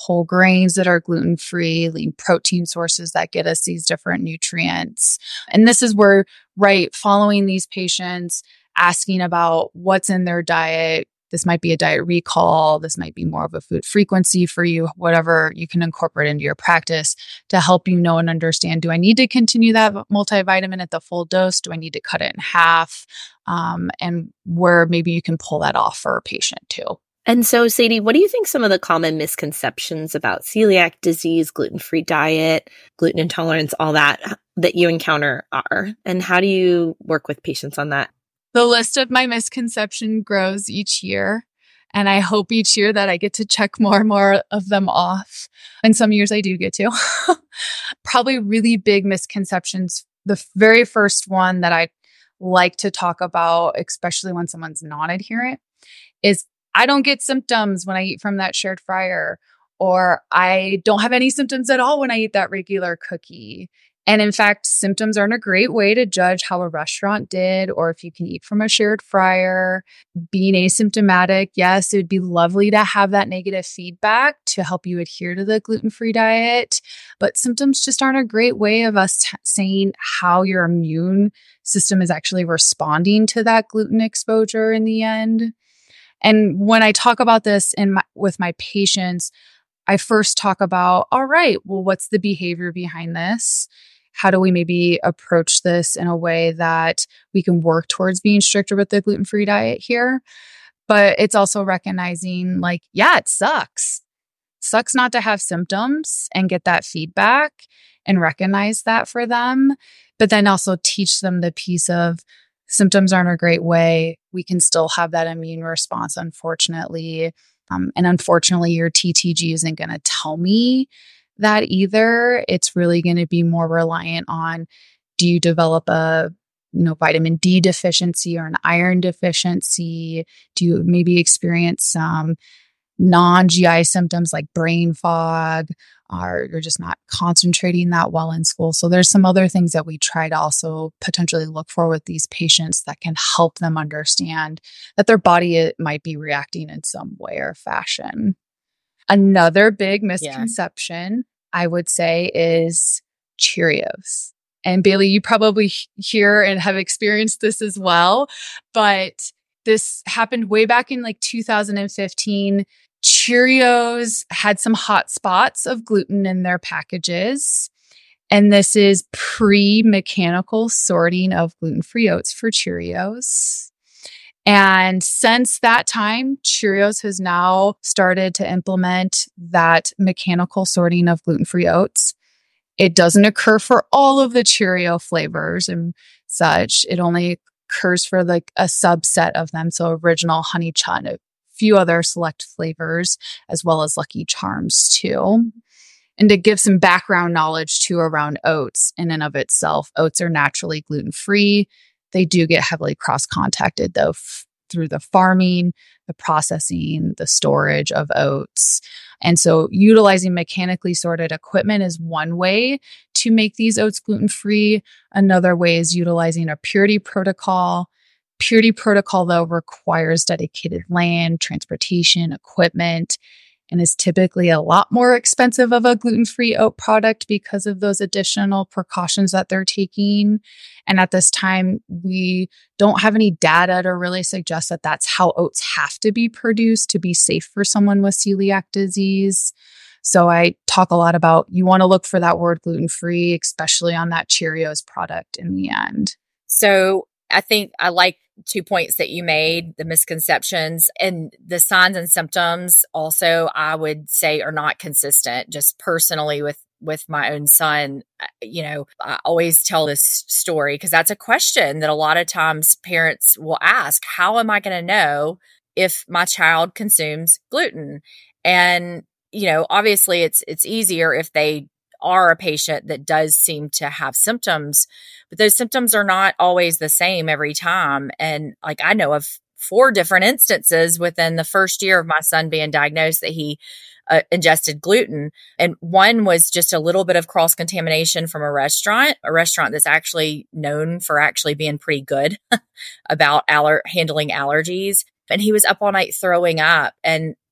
whole grains that are gluten-free, lean protein sources that get us these different nutrients. And this is where, right, following these patients, asking about what's in their diet. This might be a diet recall. This might be more of a food frequency for you, whatever you can incorporate into your practice to help you know and understand, do I need to continue that multivitamin at the full dose? Do I need to cut it in half? Um, and where maybe you can pull that off for a patient too. And so, Sadie, what do you think some of the common misconceptions about celiac disease, gluten-free diet, gluten intolerance, all that, that you encounter are? And how do you work with patients on that? The list of my misconception grows each year. And I hope each year that I get to check more and more of them off. And some years I do get to. Probably really big misconceptions. The very first one that I like to talk about, especially when someone's non-adherent, is I don't get symptoms when I eat from that shared fryer, or I don't have any symptoms at all when I eat that regular cookie. And in fact, symptoms aren't a great way to judge how a restaurant did, or if you can eat from a shared fryer. Being asymptomatic, yes, it would be lovely to have that negative feedback to help you adhere to the gluten-free diet. But symptoms just aren't a great way of us t- saying how your immune system is actually responding to that gluten exposure in the end. And when I talk about this in my, with my patients, I first talk about, all right, well, what's the behavior behind this? How do we maybe approach this in a way that we can work towards being stricter with the gluten-free diet here? But it's also recognizing like, yeah, it sucks. It sucks not to have symptoms and get that feedback and recognize that for them. But then also teach them the piece of symptoms aren't a great way. We can still have that immune response, unfortunately. Um, and unfortunately, your T T G isn't going to tell me that either. It's really going to be more reliant on, do you develop a you know, vitamin D deficiency or an iron deficiency? Do you maybe experience some non-G I symptoms like brain fog, or you're just not concentrating that well in school? So there's some other things that we try to also potentially look for with these patients that can help them understand that their body might be reacting in some way or fashion. Another big misconception, yeah. I would say, is Cheerios. And Bailey, you probably hear and have experienced this as well, but this happened way back in like two thousand fifteen. Cheerios had some hot spots of gluten in their packages. And this is pre-mechanical sorting of gluten-free oats for Cheerios. And since that time, Cheerios has now started to implement that mechanical sorting of gluten-free oats. It doesn't occur for all of the Cheerio flavors and such. It only occurs for like a subset of them. So original Honey Chun, a few other select flavors, as well as Lucky Charms too. And to give some background knowledge too around oats in and of itself, oats are naturally gluten-free. They do get heavily cross-contacted though f- through the farming, the processing, the storage of oats. And so utilizing mechanically sorted equipment is one way to make these oats gluten-free. Another way is utilizing a purity protocol. Purity protocol, though, requires dedicated land, transportation, equipment, and is typically a lot more expensive of a gluten-free oat product because of those additional precautions that they're taking. And at this time, we don't have any data to really suggest that that's how oats have to be produced to be safe for someone with celiac disease. So I talk a lot about, you want to look for that word gluten-free, especially on that Cheerios product in the end. So I think I like two points that you made, the misconceptions and the signs and symptoms also, I would say, are not consistent. Just personally with, with my own son, you know, I always tell this story because that's a question that a lot of times parents will ask. How am I going to know if my child consumes gluten? And, you know, obviously it's, it's easier if they are a patient that does seem to have symptoms, but those symptoms are not always the same every time. And like, I know of four different instances within the first year of my son being diagnosed that he uh, ingested gluten. And one was just a little bit of cross contamination from a restaurant, a restaurant that's actually known for actually being pretty good about aller- handling allergies. And he was up all night throwing up. And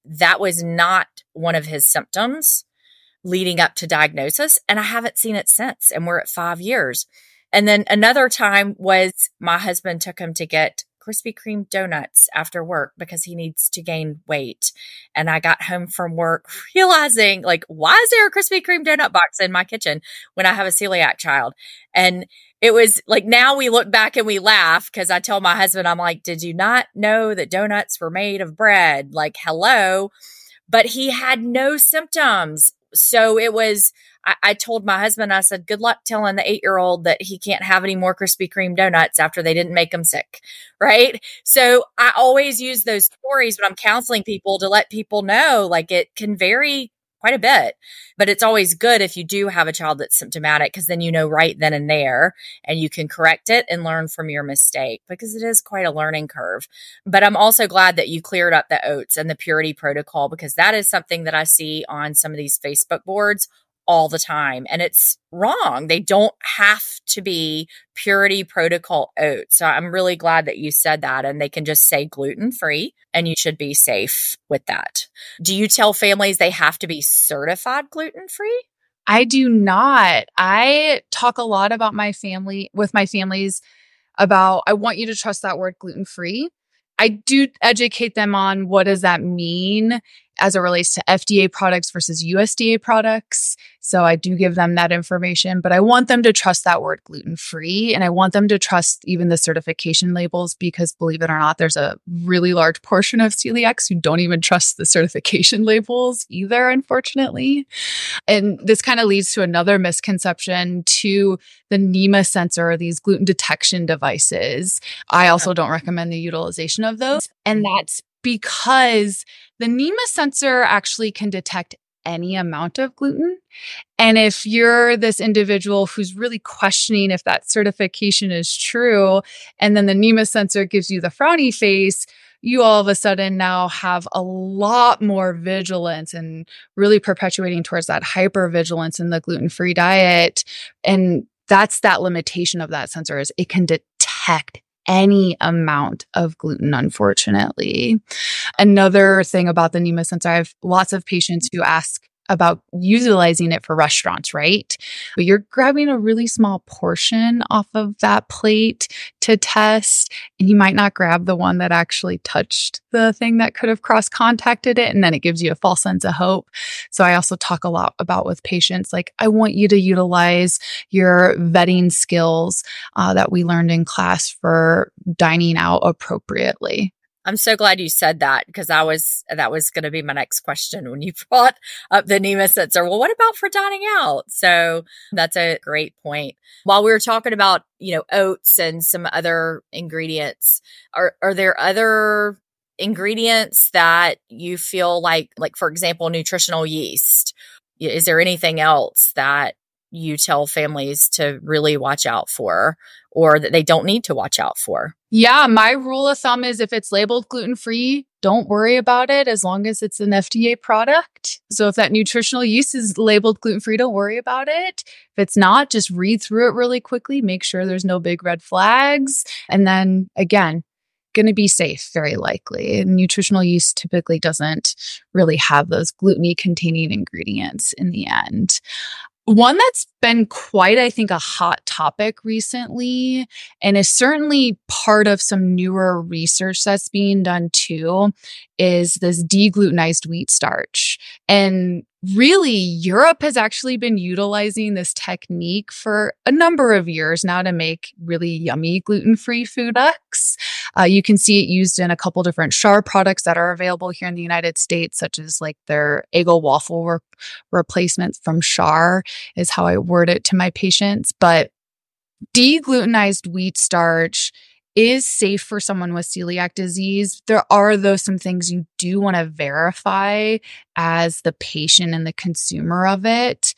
that was not one of his symptoms leading up to diagnosis. And I haven't seen it since. And we're at five years. And then another time was my husband took him to get Krispy Kreme donuts after work because he needs to gain weight. And I got home from work realizing, like, why is there a Krispy Kreme donut box in my kitchen when I have a celiac child? And it was like, now we look back and we laugh because I tell my husband, I'm like, did you not know that donuts were made of bread? Like, hello. But he had no symptoms. So it was, I, I told my husband, I said, good luck telling the eight-year-old that he can't have any more Krispy Kreme donuts after they didn't make him sick, right? So I always use those stories when I'm counseling people to let people know, like, it can vary quite a bit, but it's always good if you do have a child that's symptomatic, because then you know right then and there, and you can correct it and learn from your mistake, because it is quite a learning curve. But I'm also glad that you cleared up the oats and the purity protocol, because that is something that I see on some of these Facebook boards all the time. And it's wrong. They don't have to be purity protocol oats. So I'm really glad that you said that, and they can just say gluten-free, and you should be safe with that. Do you tell families they have to be certified gluten-free? I do not. I talk a lot about my family with my families about, I want you to trust that word gluten-free. I do educate them on what does that mean as it relates to F D A products versus U S D A products. So I do give them that information, but I want them to trust that word gluten-free, and I want them to trust even the certification labels, because believe it or not, there's a really large portion of celiacs who don't even trust the certification labels either, unfortunately. And this kind of leads to another misconception to the NEMA sensor, these gluten detection devices. I also don't recommend the utilization of those. And that's because the NEMA sensor actually can detect any amount of gluten. And if you're this individual who's really questioning if that certification is true, and then the NEMA sensor gives you the frowny face, you all of a sudden now have a lot more vigilance and really perpetuating towards that hypervigilance in the gluten-free diet. And that's that limitation of that sensor, is it can detect any amount of gluten, unfortunately. Another thing about the NEMA sensor, I have lots of patients who ask about utilizing it for restaurants, right? But you're grabbing a really small portion off of that plate to test, and you might not grab the one that actually touched the thing that could have cross-contacted it, and then it gives you a false sense of hope. So I also talk a lot about with patients, like, I want you to utilize your vetting skills uh, that we learned in class for dining out appropriately. I'm so glad you said that, because I was, that was going to be my next question when you brought up the NEMA sensor. Well, what about for dining out? So that's a great point. While we were talking about, you know, oats and some other ingredients, are, are there other ingredients that you feel like, like, for example, nutritional yeast? Is there anything else that you tell families to really watch out for, or that they don't need to watch out for? Yeah, my rule of thumb is if it's labeled gluten-free, don't worry about it as long as it's an F D A product. So if that nutritional yeast is labeled gluten-free, don't worry about it. If it's not, just read through it really quickly, make sure there's no big red flags. And then again, going to be safe, very likely. And nutritional yeast typically doesn't really have those gluten-y containing ingredients in the end. One that's been quite, I think, a hot topic recently, and is certainly part of some newer research that's being done too, is this deglutenized wheat starch. And really, Europe has actually been utilizing this technique for a number of years now to make really yummy gluten-free food products. Uh, you can see it used in a couple different Char products that are available here in the United States, such as like their Eggo waffle re- replacements from Char is how I word it to my patients. But deglutenized wheat starch is safe for someone with celiac disease. There are, though, some things you do want to verify as the patient and the consumer of it.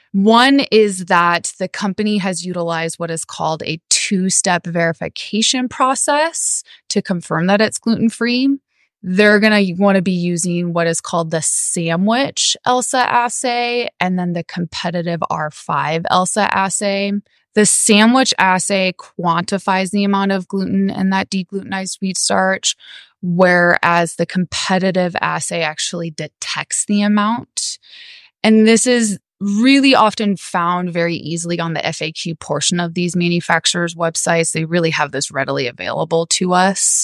One is that the company has utilized what is called a two-step verification process to confirm that it's gluten-free. They're going to want to be using what is called the sandwich ELSA assay and then the competitive R five ELSA assay. The sandwich assay quantifies the amount of gluten in that deglutenized wheat starch, whereas the competitive assay actually detects the amount. And this is really often found very easily on the F A Q portion of these manufacturers' websites. They really have this readily available to us.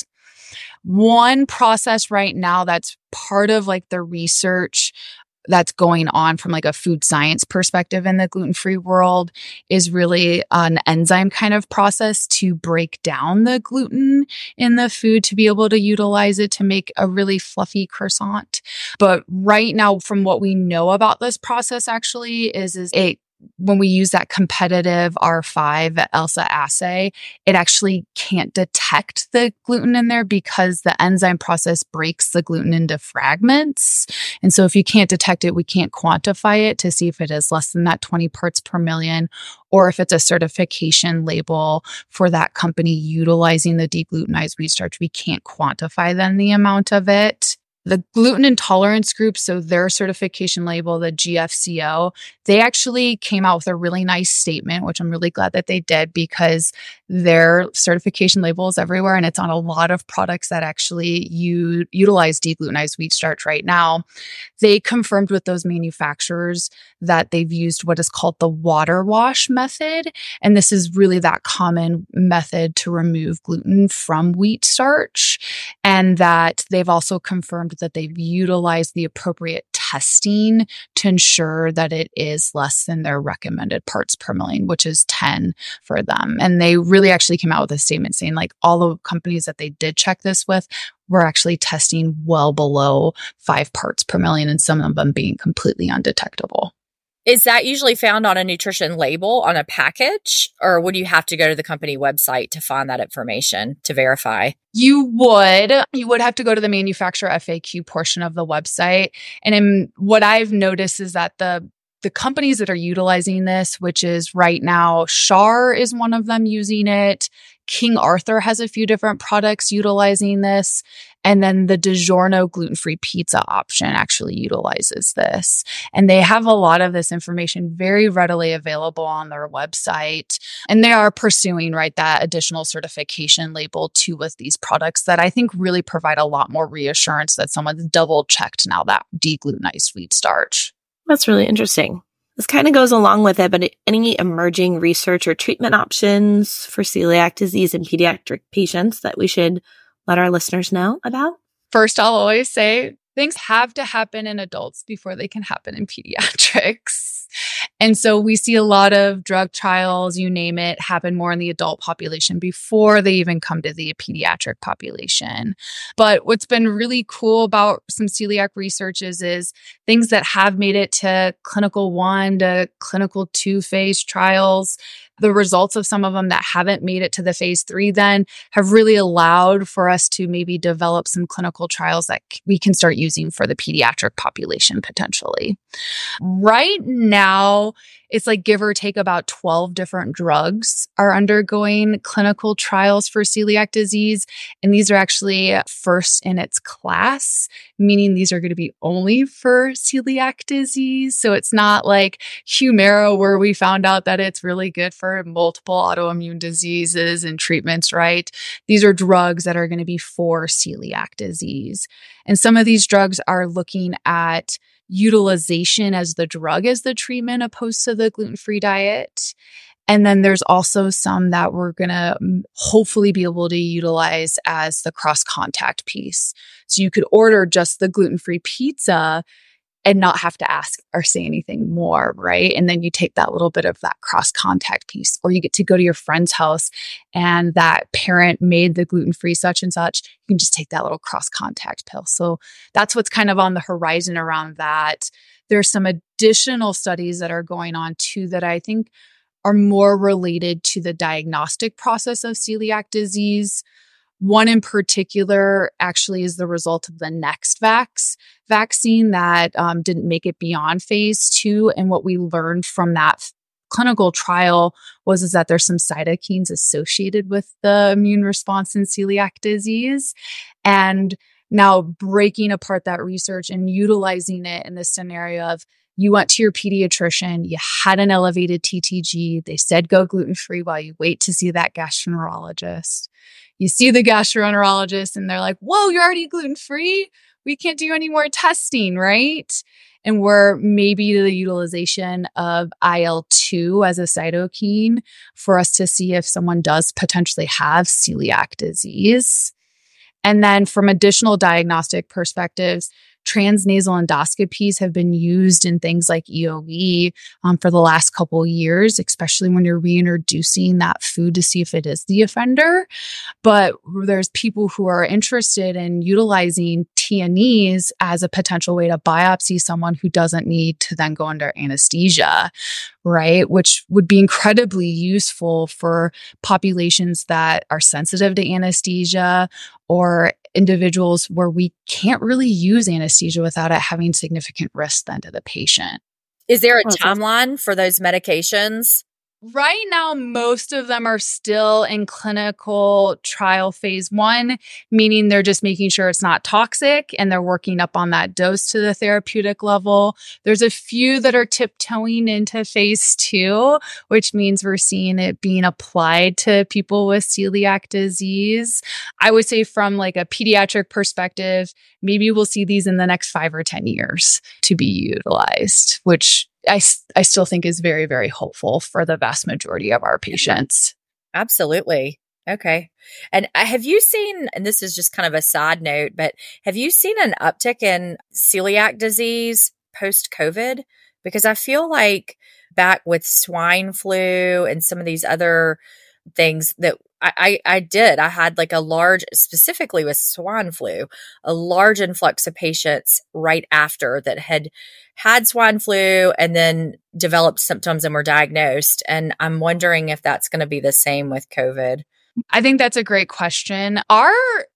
One process right now that's part of like the research that's going on from like a food science perspective in the gluten-free world is really an enzyme kind of process to break down the gluten in the food to be able to utilize it to make a really fluffy croissant. But right now, from what we know about this process actually is, is it when we use that competitive R five ELSA assay, it actually can't detect the gluten in there because the enzyme process breaks the gluten into fragments. And so if you can't detect it, we can't quantify it to see if it is less than that twenty parts per million, or if it's a certification label for that company utilizing the deglutenized wheat starch. We can't quantify then the amount of it. The gluten intolerance group, so their certification label, the G F C O, they actually came out with a really nice statement, which I'm really glad that they did because their certification label is everywhere and it's on a lot of products that actually u- utilize deglutenized wheat starch right now. They confirmed with those manufacturers that they've used what is called the water wash method. And this is really that common method to remove gluten from wheat starch. And that they've also confirmed that they've utilized the appropriate testing to ensure that it is less than their recommended parts per million, which is ten for them. And they really actually came out with a statement saying like all the companies that they did check this with were actually testing well below five parts per million and some of them being completely undetectable. Is that usually found on a nutrition label on a package, or would you have to go to the company website to find that information to verify? You would. You would have to go to the manufacturer F A Q portion of the website. And in, what I've noticed is that the the companies that are utilizing this, which is right now, Char is one of them using it. King Arthur has a few different products utilizing this. And then the DiGiorno gluten-free pizza option actually utilizes this. And they have a lot of this information very readily available on their website. And they are pursuing, right, that additional certification label too with these products that I think really provide a lot more reassurance that someone's double-checked now that deglutenized wheat starch. That's really interesting. This kind of goes along with it, but any emerging research or treatment options for celiac disease in pediatric patients that we should let our listeners know about? First, I'll always say things have to happen in adults before they can happen in pediatrics. And so we see a lot of drug trials, you name it, happen more in the adult population before they even come to the pediatric population. But what's been really cool about some celiac research is, is things that have made it to clinical one to clinical two phase trials. The results of some of them that haven't made it to the phase three then have really allowed for us to maybe develop some clinical trials that we can start using for the pediatric population potentially. Right now, it's like give or take about twelve different drugs are undergoing clinical trials for celiac disease. And these are actually first in its class, meaning these are going to be only for celiac disease. So it's not like Humira where we found out that it's really good for multiple autoimmune diseases and treatments, right? These are drugs that are going to be for celiac disease. And some of these drugs are looking at utilization as the drug as the treatment opposed to the gluten-free diet. And then there's also some that we're going to hopefully be able to utilize as the cross-contact piece. So you could order just the gluten-free pizza and not have to ask or say anything more, right? And then you take that little bit of that cross-contact piece, or you get to go to your friend's house and that parent made the gluten-free such and such. You can just take that little cross-contact pill. So that's what's kind of on the horizon around that. There's some additional studies that are going on too that I think are more related to the diagnostic process of celiac disease. One in particular actually is the result of the NextVax vaccine that um, didn't make it beyond phase two. And what we learned from that clinical trial was is that there's some cytokines associated with the immune response in celiac disease. And now breaking apart that research and utilizing it in the scenario of you went to your pediatrician, you had an elevated T T G, they said go gluten-free while you wait to see that gastroenterologist. you see the gastroenterologist and they're like, whoa, you're already gluten-free? We can't do any more testing, right? And where maybe the utilization of I L two as a cytokine for us to see if someone does potentially have celiac disease. And then from additional diagnostic perspectives, transnasal endoscopies have been used in things like E O E um, for the last couple of years, especially when you're reintroducing that food to see if it is the offender. But there's people who are interested in utilizing T N Es as a potential way to biopsy someone who doesn't need to then go under anesthesia, right? Which would be incredibly useful for populations that are sensitive to anesthesia or individuals where we can't really use anesthesia without it having significant risk then to the patient. Is there a timeline for those medications? Right now, most of them are still in clinical trial phase one, meaning they're just making sure it's not toxic and they're working up on that dose to the therapeutic level. There's a few that are tiptoeing into phase two, which means we're seeing it being applied to people with celiac disease. I would say from like a pediatric perspective, maybe we'll see these in the next five or ten years to be utilized, which I, I still think is very, very hopeful for the vast majority of our patients. Absolutely. Okay. And have you seen, and this is just kind of a side note, but have you seen an uptick in celiac disease post-COVID? Because I feel like back with swine flu and some of these other things that I, I, I did, I had like a large, specifically with swine flu, a large influx of patients right after that had had swine flu and then developed symptoms and were diagnosed. And I'm wondering if that's going to be the same with COVID. I think that's a great question. Our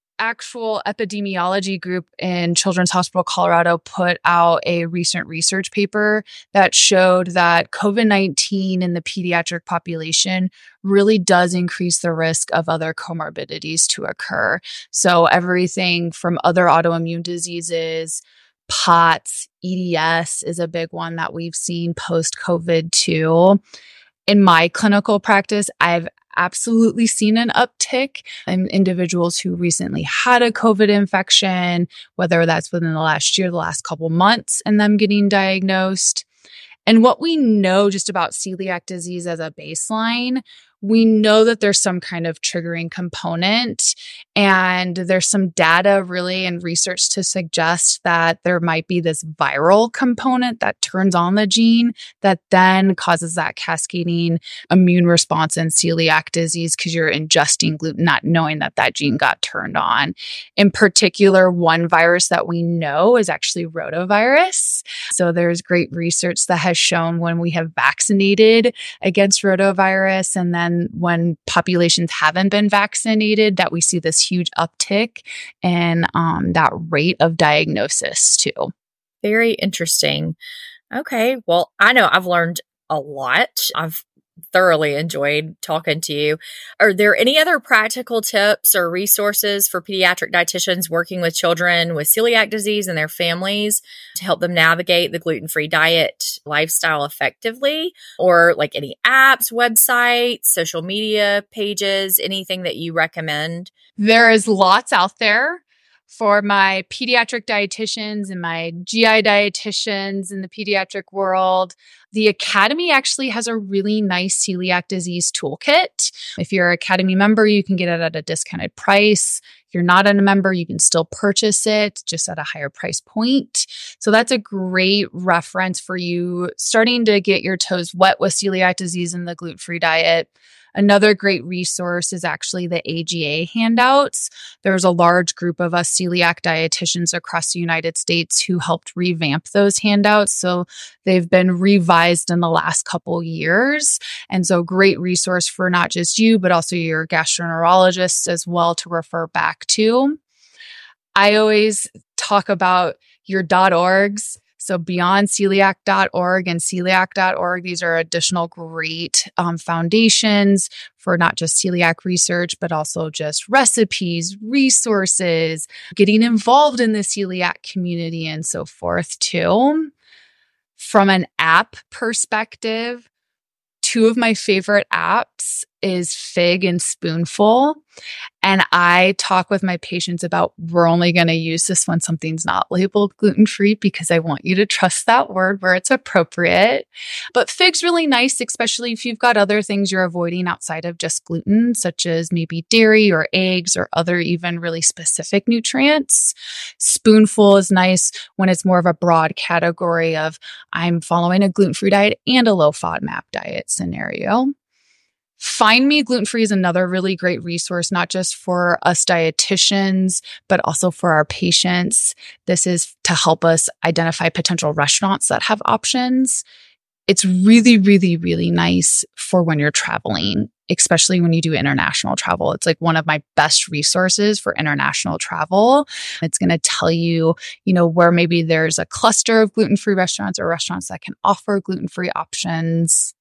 actual epidemiology group in Children's Hospital Colorado put out a recent research paper that showed that COVID nineteen in the pediatric population really does increase the risk of other comorbidities to occur. So everything from other autoimmune diseases, P O T S, E D S is a big one that we've seen post-COVID too. In my clinical practice, I've absolutely seen an uptick in individuals who recently had a COVID infection, whether that's within the last year, the last couple months, and them getting diagnosed. And what we know just about celiac disease as a baseline, we know that there's some kind of triggering component, and there's some data really and research to suggest that there might be this viral component that turns on the gene that then causes that cascading immune response in celiac disease because you're ingesting gluten, not knowing that that gene got turned on. In particular, one virus that we know is actually rotavirus. So there's great research that has shown when we have vaccinated against rotavirus and then when populations haven't been vaccinated, that we see this huge uptick in um, that rate of diagnosis too. Very interesting. Okay. Well, I know I've learned a lot. I've thoroughly enjoyed talking to you. Are there any other practical tips or resources for pediatric dietitians working with children with celiac disease and their families to help them navigate the gluten-free diet lifestyle effectively? Or like any apps, websites, social media pages, anything that you recommend? There is lots out there. For my pediatric dietitians and my G I dietitians in the pediatric world, the Academy actually has a really nice celiac disease toolkit. If you're an Academy member, you can get it at a discounted price. If you're not a member, you can still purchase it just at a higher price point. So that's a great reference for you starting to get your toes wet with celiac disease and the gluten-free diet. Another great resource is actually the A G A handouts. There's a large group of us celiac dietitians across the United States who helped revamp those handouts. So they've been revised in the last couple years. And so great resource for not just you, but also your gastroenterologists as well to refer back to. I always talk about your .orgs. So beyond celiac dot org and celiac dot org, these are additional great um, foundations for not just celiac research, but also just recipes, resources, getting involved in the celiac community and so forth too. From an app perspective, two of my favorite apps is Fig and Spoonful. And I talk with my patients about we're only going to use this when something's not labeled gluten-free because I want you to trust that word where it's appropriate. But Fig's really nice, especially if you've got other things you're avoiding outside of just gluten, such as maybe dairy or eggs or other even really specific nutrients. Spoonful is nice when it's more of a broad category of I'm following a gluten-free diet and a low FODMAP diet scenario. Find Me Gluten-Free is another really great resource, not just for us dietitians, but also for our patients. This is to help us identify potential restaurants that have options. It's really, really, really nice for when you're traveling, especially when you do international travel. It's like one of my best resources for international travel. It's going to tell you, you know, where maybe there's a cluster of gluten-free restaurants or restaurants that can offer gluten-free options.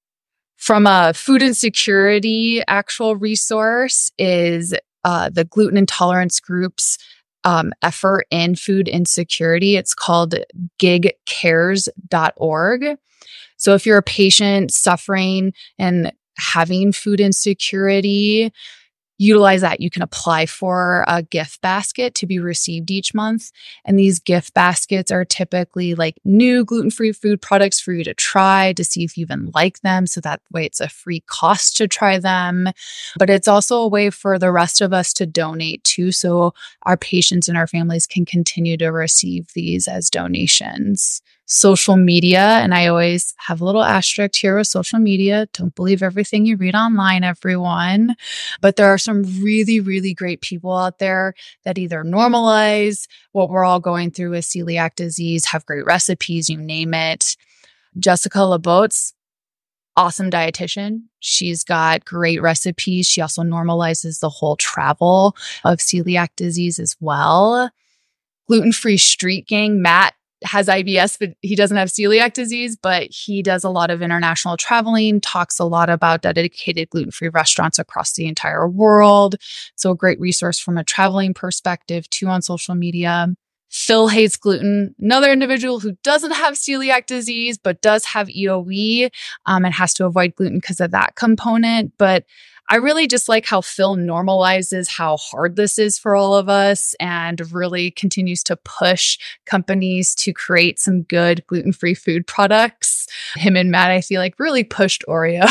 From a food insecurity actual resource is uh, the gluten intolerance group's um, effort in food insecurity. It's called gig cares dot org. So if you're a patient suffering and having food insecurity, utilize that. You can apply for a gift basket to be received each month. And these gift baskets are typically like new gluten-free food products for you to try to see if you even like them. So that way it's a free cost to try them. But it's also a way for the rest of us to donate too. So our patients and our families can continue to receive these as donations. Social media, and I always have a little asterisk here with social media. Don't believe everything you read online, everyone. But there are some really, really great people out there that either normalize what we're all going through with celiac disease, have great recipes, you name it. Jessica LeBoat's awesome dietitian. She's got great recipes. She also normalizes the whole travel of celiac disease as well. Gluten-free Street Gang, Matt has I B S, but he doesn't have celiac disease, but he does a lot of international traveling, talks a lot about dedicated gluten-free restaurants across the entire world. So a great resource from a traveling perspective too on social media. Phil Hates Gluten, another individual who doesn't have celiac disease, but does have E O E um, and has to avoid gluten because of that component. But I really just like how Phil normalizes how hard this is for all of us and really continues to push companies to create some good gluten-free food products. Him and Matt, I feel like, really pushed Oreo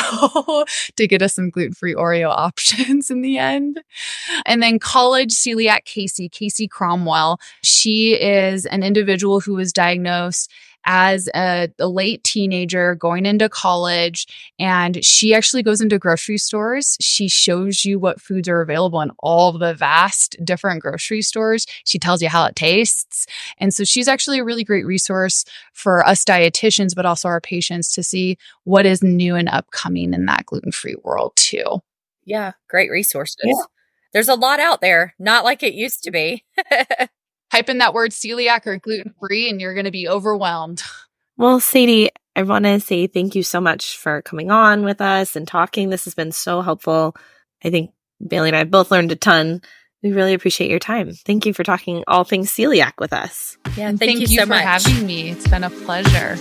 to get us some gluten-free Oreo options in the end. And then college celiac Casey, Casey Cromwell. She is an individual who was diagnosed as a, a late teenager going into college, and she actually goes into grocery stores. She shows you what foods are available in all of the vast different grocery stores. She tells you how it tastes. And so she's actually a really great resource for us dietitians, but also our patients to see what is new and upcoming in that gluten-free world too. Yeah, great resources. Yeah. There's a lot out there, not like it used to be. Type in that word celiac or gluten-free and you're going to be overwhelmed. Well, Sadie, I want to say thank you so much for coming on with us and talking. This has been so helpful. I think Bailey and I both learned a ton. We really appreciate your time. Thank you for talking all things celiac with us. Yeah, and thank, thank you, you so for much. having me. It's been a pleasure.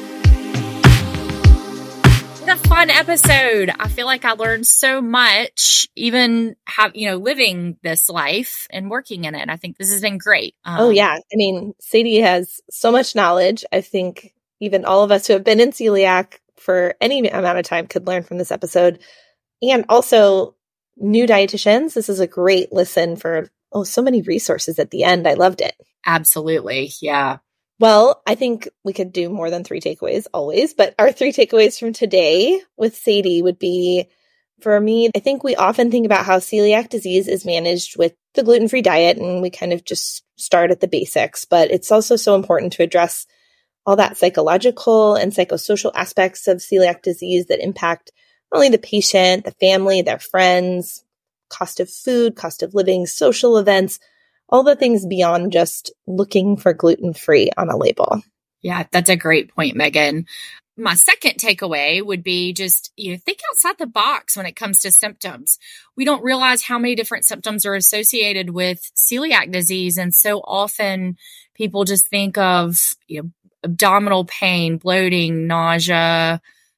A fun episode. I feel like I learned so much, even have you know living this life and working in it. I think this has been great. Um, Oh yeah, I mean, Sadie has so much knowledge. I think even all of us who have been in celiac for any amount of time could learn from this episode. And also, new dietitians, this is a great listen for oh so many resources at the end. I loved it. Absolutely, yeah. Well, I think we could do more than three takeaways always, but our three takeaways from today with Sadie would be, for me, I think we often think about how celiac disease is managed with the gluten-free diet, and we kind of just start at the basics, but it's also so important to address all that psychological and psychosocial aspects of celiac disease that impact not only the patient, the family, their friends, cost of food, cost of living, social events, all the things beyond just looking for gluten-free on a label. Yeah, that's a great point, Megan. My second takeaway would be just, you know, think outside the box when it comes to symptoms. We don't realize how many different symptoms are associated with celiac disease. And so often people just think of, you know, abdominal pain, bloating, nausea,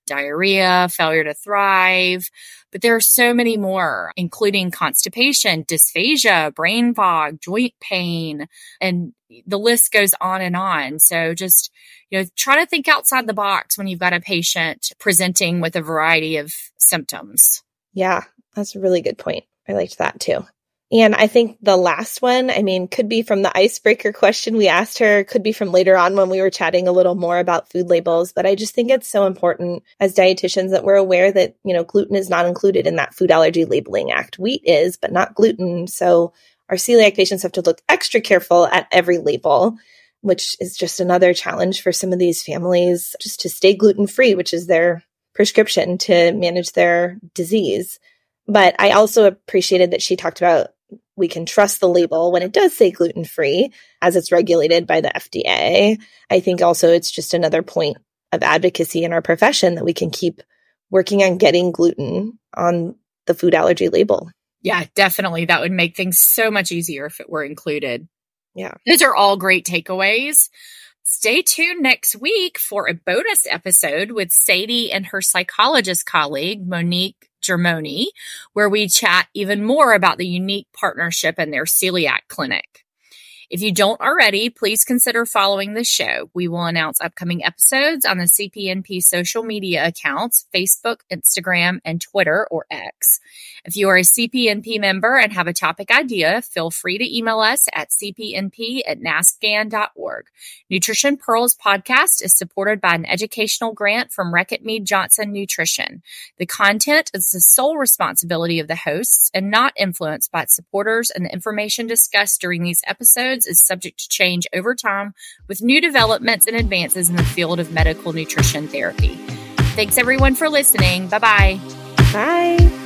diarrhea, failure to thrive. But there are so many more, including constipation, dysphagia, brain fog, joint pain, and the list goes on and on. So just, you know, try to think outside the box when you've got a patient presenting with a variety of symptoms. Yeah, that's a really good point. I liked that too. And I think the last one, I mean, could be from the icebreaker question we asked her, could be from later on when we were chatting a little more about food labels. But I just think it's so important as dietitians that we're aware that, you know, gluten is not included in that Food Allergy Labeling Act. Wheat is, but not gluten. So our celiac patients have to look extra careful at every label, which is just another challenge for some of these families just to stay gluten-free, which is their prescription to manage their disease. But I also appreciated that she talked about we can trust the label when it does say gluten-free as it's regulated by the F D A. I think also it's just another point of advocacy in our profession that we can keep working on getting gluten on the food allergy label. Yeah, definitely. That would make things so much easier if it were included. Yeah. Those are all great takeaways. Stay tuned next week for a bonus episode with Sadie and her psychologist colleague, Monique Germoni, where we chat even more about the unique partnership in their celiac clinic. If you don't already, please consider following the show. We will announce upcoming episodes on the C P N P social media accounts, Facebook, Instagram, and Twitter, or X. If you are a C P N P member and have a topic idea, feel free to email us at c p n p at nascan dot org. Nutrition Pearls podcast is supported by an educational grant from Reckitt Mead Johnson Nutrition. The content is the sole responsibility of the hosts and not influenced by its supporters, and the information discussed during these episodes is subject to change over time with new developments and advances in the field of medical nutrition therapy. Thanks everyone for listening. Bye-bye. Bye.